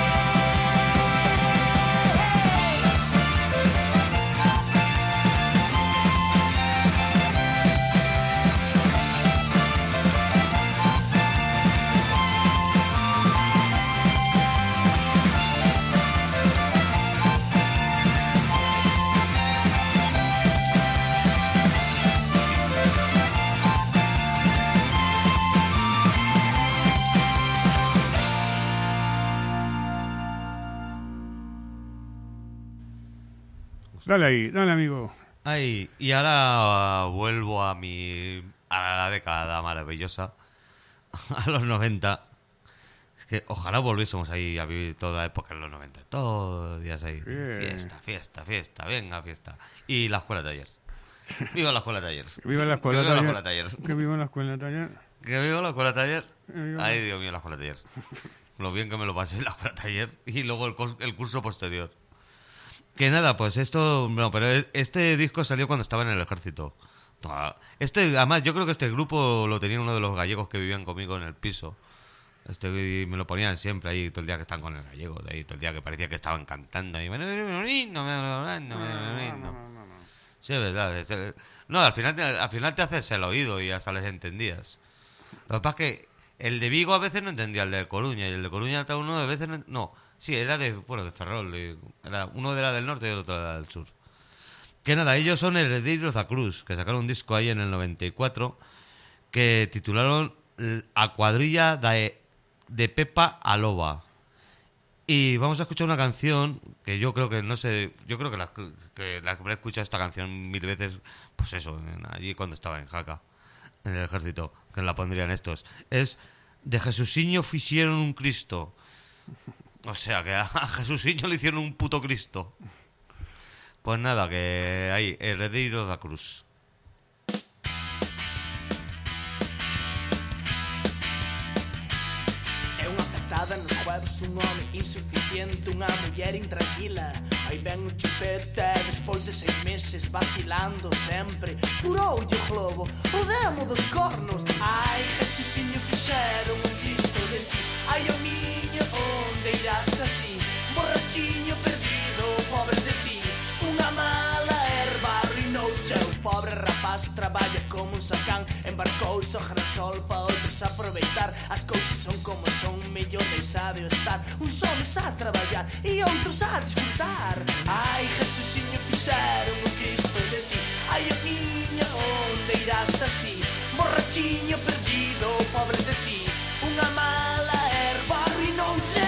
Dale ahí, dale amigo. Ay, y ahora vuelvo a mi... a la década maravillosa, a los noventa. Es que ojalá volviésemos ahí a vivir toda la época en los noventa. Todos los días ahí. Bien. Fiesta, fiesta, fiesta, venga, fiesta. Y la escuela taller. Viva la escuela taller. Viva la escuela Que viva la taller. escuela taller. Que viva la escuela taller. Que viva la escuela taller. Que viva- Ay, Dios mío, la escuela taller. Lo bien que me lo pasé en la escuela taller. Y luego el, curs- el curso posterior. Que nada, pues esto... No, pero e- este disco salió cuando estaba en el ejército. Este, además, yo creo que este grupo lo tenía uno de los gallegos que vivían conmigo en el piso. Este, y me lo ponían siempre ahí todo el día que están con el gallego, de ahí todo el día que parecía que estaban cantando. Y... Sí, es verdad. Es el... No, al final, te, al final te haces el oído y hasta les entendías. Lo que pasa es que el de Vigo a veces no entendía el de Coruña, y el de Coruña hasta uno a veces no... No, sí, era de, bueno, de Ferrol. Y era, uno era del norte y el otro era del sur. Que nada, ellos son Herederos da Cruz, que sacaron un disco ahí en el noventa y cuatro que titularon A Cuadrilla de, de Pepa a Loba. Y vamos a escuchar una canción que yo creo que, no sé, yo creo que la, que la habré escuchado esta canción mil veces, pues eso, en, allí cuando estaba en Jaca, en el ejército, que la pondrían estos. Es de Jesusiño fixieron un Cristo. O sea, que a Jesusiño le hicieron un puto Cristo. Pues nada, que hay Herederos da Cruz. É unha petada nos jueves, un home insuficiente, unha muller intranquila. Aí ven o chupete, despois de seis meses vacilando sempre. Furou o globo, o demo dos cornos. Ai, Jesusiño fixeron un Cristo de ti. Ai, o miño, onde irás así? Borrachiño perdido, pobre de ti. Unha mala herba arruinouche. O pobre rapaz traballa como un sacán. Embarcouse o gran sol pa outros aproveitar. As cousas son como son, mellor deixar de estar. Uns homes a traballar e outros a disfrutar. Ai, Jesusiño fixeron o Cristo de ti. Ai, o miño, onde irás así? Borrachiño perdido, pobre de ti. Unha mala herba arruinouche.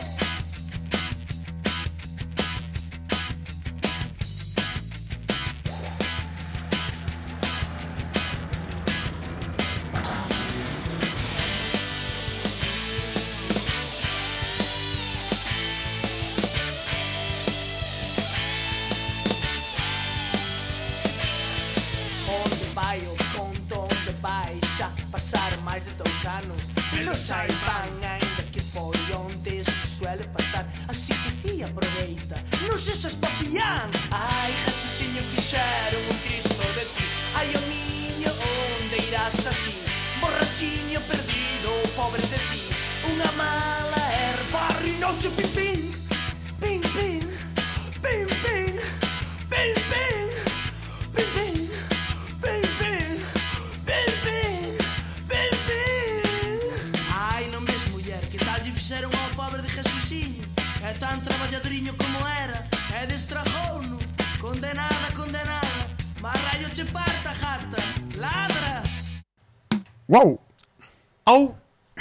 Pasaron máis de dous anos, pero saiban ainda que foi onde isto suele pasar. Así que ti aproveita, non sexas papián. Ai, Jesusiño fixeron un Cristo de ti. Ai, o miño, onde irás así? Borrachiño perdido, pobre de ti. Unha mala herba arruinouche. Pim, pim, pim, pim, pim, pim, pim, pim, pim, pim, pim, pim. Fixeron ao pobre de Jesusiño. É tan traballadoriño como era, é destrajouno. Condenada, condenada. Mas rayo che parta, jata. Ladra. ¡Wow! ¡Au!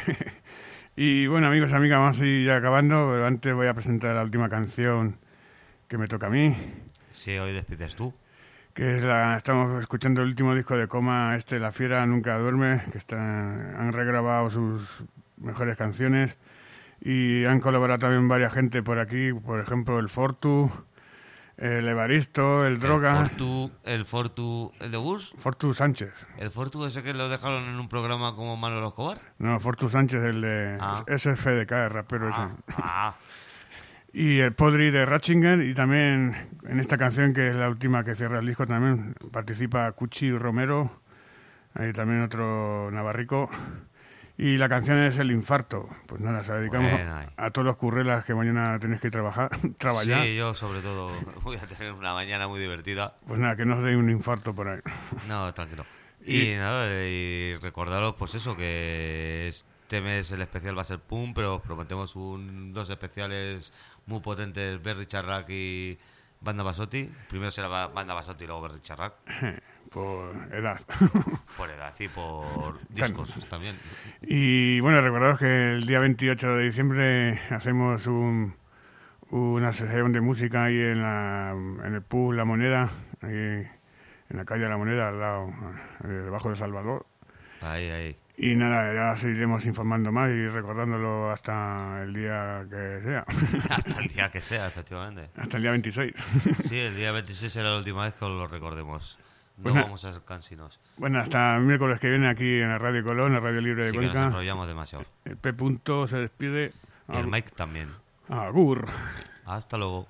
Y bueno, amigos y amigas, vamos a ir ya acabando, pero antes voy a presentar la última canción que me toca a mí. Sí, hoy despides tú. Que es la, estamos escuchando el último disco de Coma, este La Fiera Nunca Duerme, que está, han regrabado sus mejores canciones y han colaborado también varias gente por aquí, por ejemplo el Fortu, el Evaristo, el Droga. El Fortu, el Fortu, ¿el de Bus? Fortu Sánchez. ¿El Fortu ese que lo dejaron en un programa como Manuel Escobar? No, Fortu Sánchez, el de ah. S F D K, el rapero ah. ese. Ah. Y el Podri de Ratzinger, y también en esta canción, que es la última que cierra el disco, también participa Cuchi Romero, hay también otro navarrico. Y la canción es El Infarto. Pues nada, se la dedicamos Buena. a todos los currelas que mañana tenéis que trabajar, trabajar. Sí, yo sobre todo voy a tener una mañana muy divertida. Pues nada, que no os dé un infarto por ahí. No, tranquilo. Y, y nada, y recordaros pues eso, que este mes el especial va a ser Pum, pero os prometemos un, dos especiales muy potentes, Berry Charrac y Banda Basotti. Primero será Banda Basotti y luego Berry Charrac. Por edad. Por edad y por discos también. Y bueno, recordaros que el día veintiocho de diciembre hacemos un, una sesión de música ahí en, la, en el pub La Moneda, ahí en la calle La Moneda, al lado, debajo de Salvador. Ahí, ahí. Y nada, ya seguiremos informando más y recordándolo hasta el día que sea. Hasta el día que sea, efectivamente. Hasta el día veintiséis. Sí, el día veintiséis será la última vez que os lo recordemos. No Bueno, vamos a ser cansinos. Bueno, hasta el miércoles que viene aquí en la Radio Colón, la Radio Libre de Sí, que nos Cuenca. enrollamos demasiado. El P. Punto se despide. Y el Mike también. Agur. Hasta luego.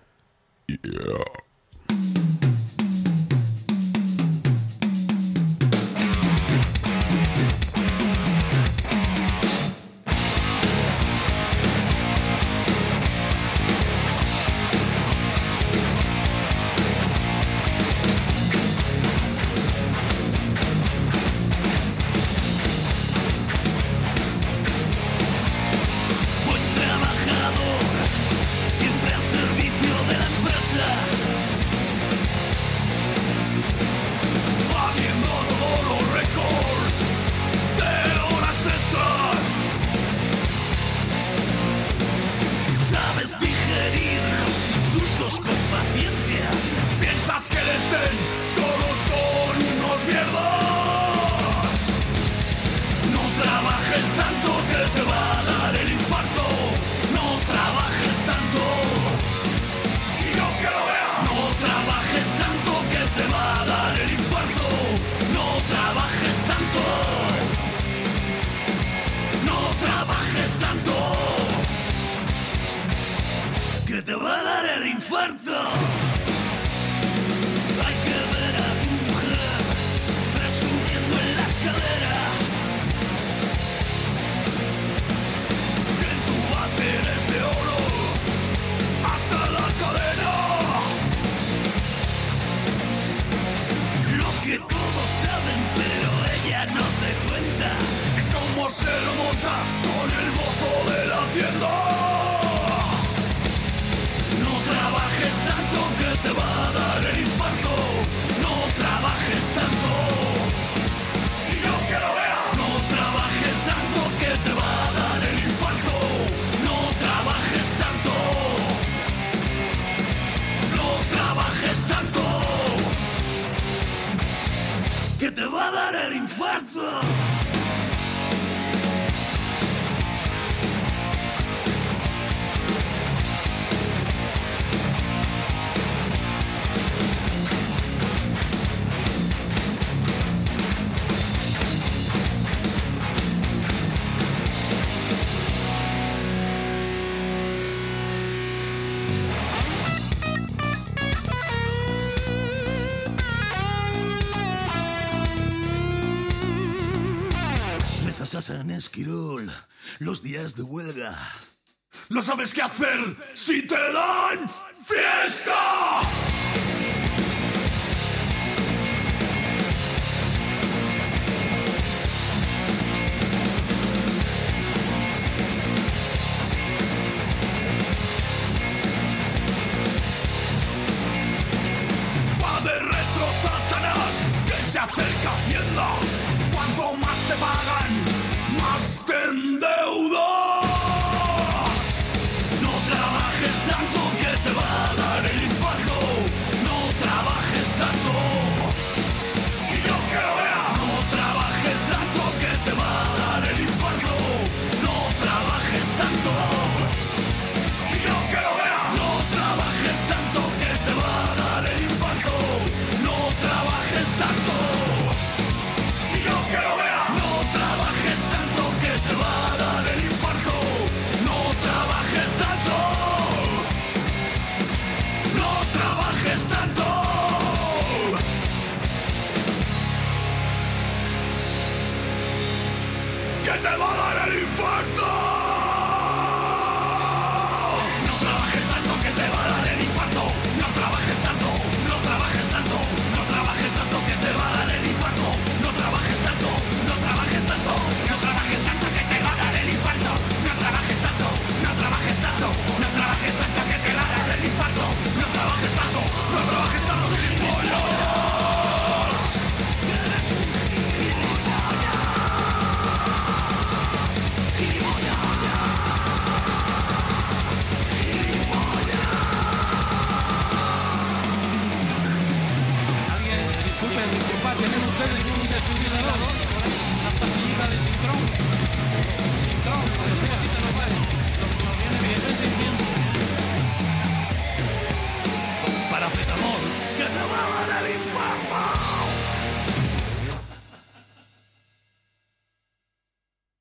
que te va a dar el infarto. A San Esquirol, los días de huelga. No sabes qué hacer si te dan fiesta. Va de retro Satanás que se acerca a Hacienda. Cuanto más te pagan, más te endeudas. No trabajes tanto que te va a dar el infarto. No trabajes tanto. Y yo que lo vea. No trabajes tanto que te va a dar el infarto. No trabajes tanto. Y yo que lo vea. No trabajes tanto que te va a dar el infarto. No trabajes tanto. Y yo que lo vea. No trabajes tanto que te va a dar el infarto. No trabajes tanto. No trabajes tanto. Que te va a dar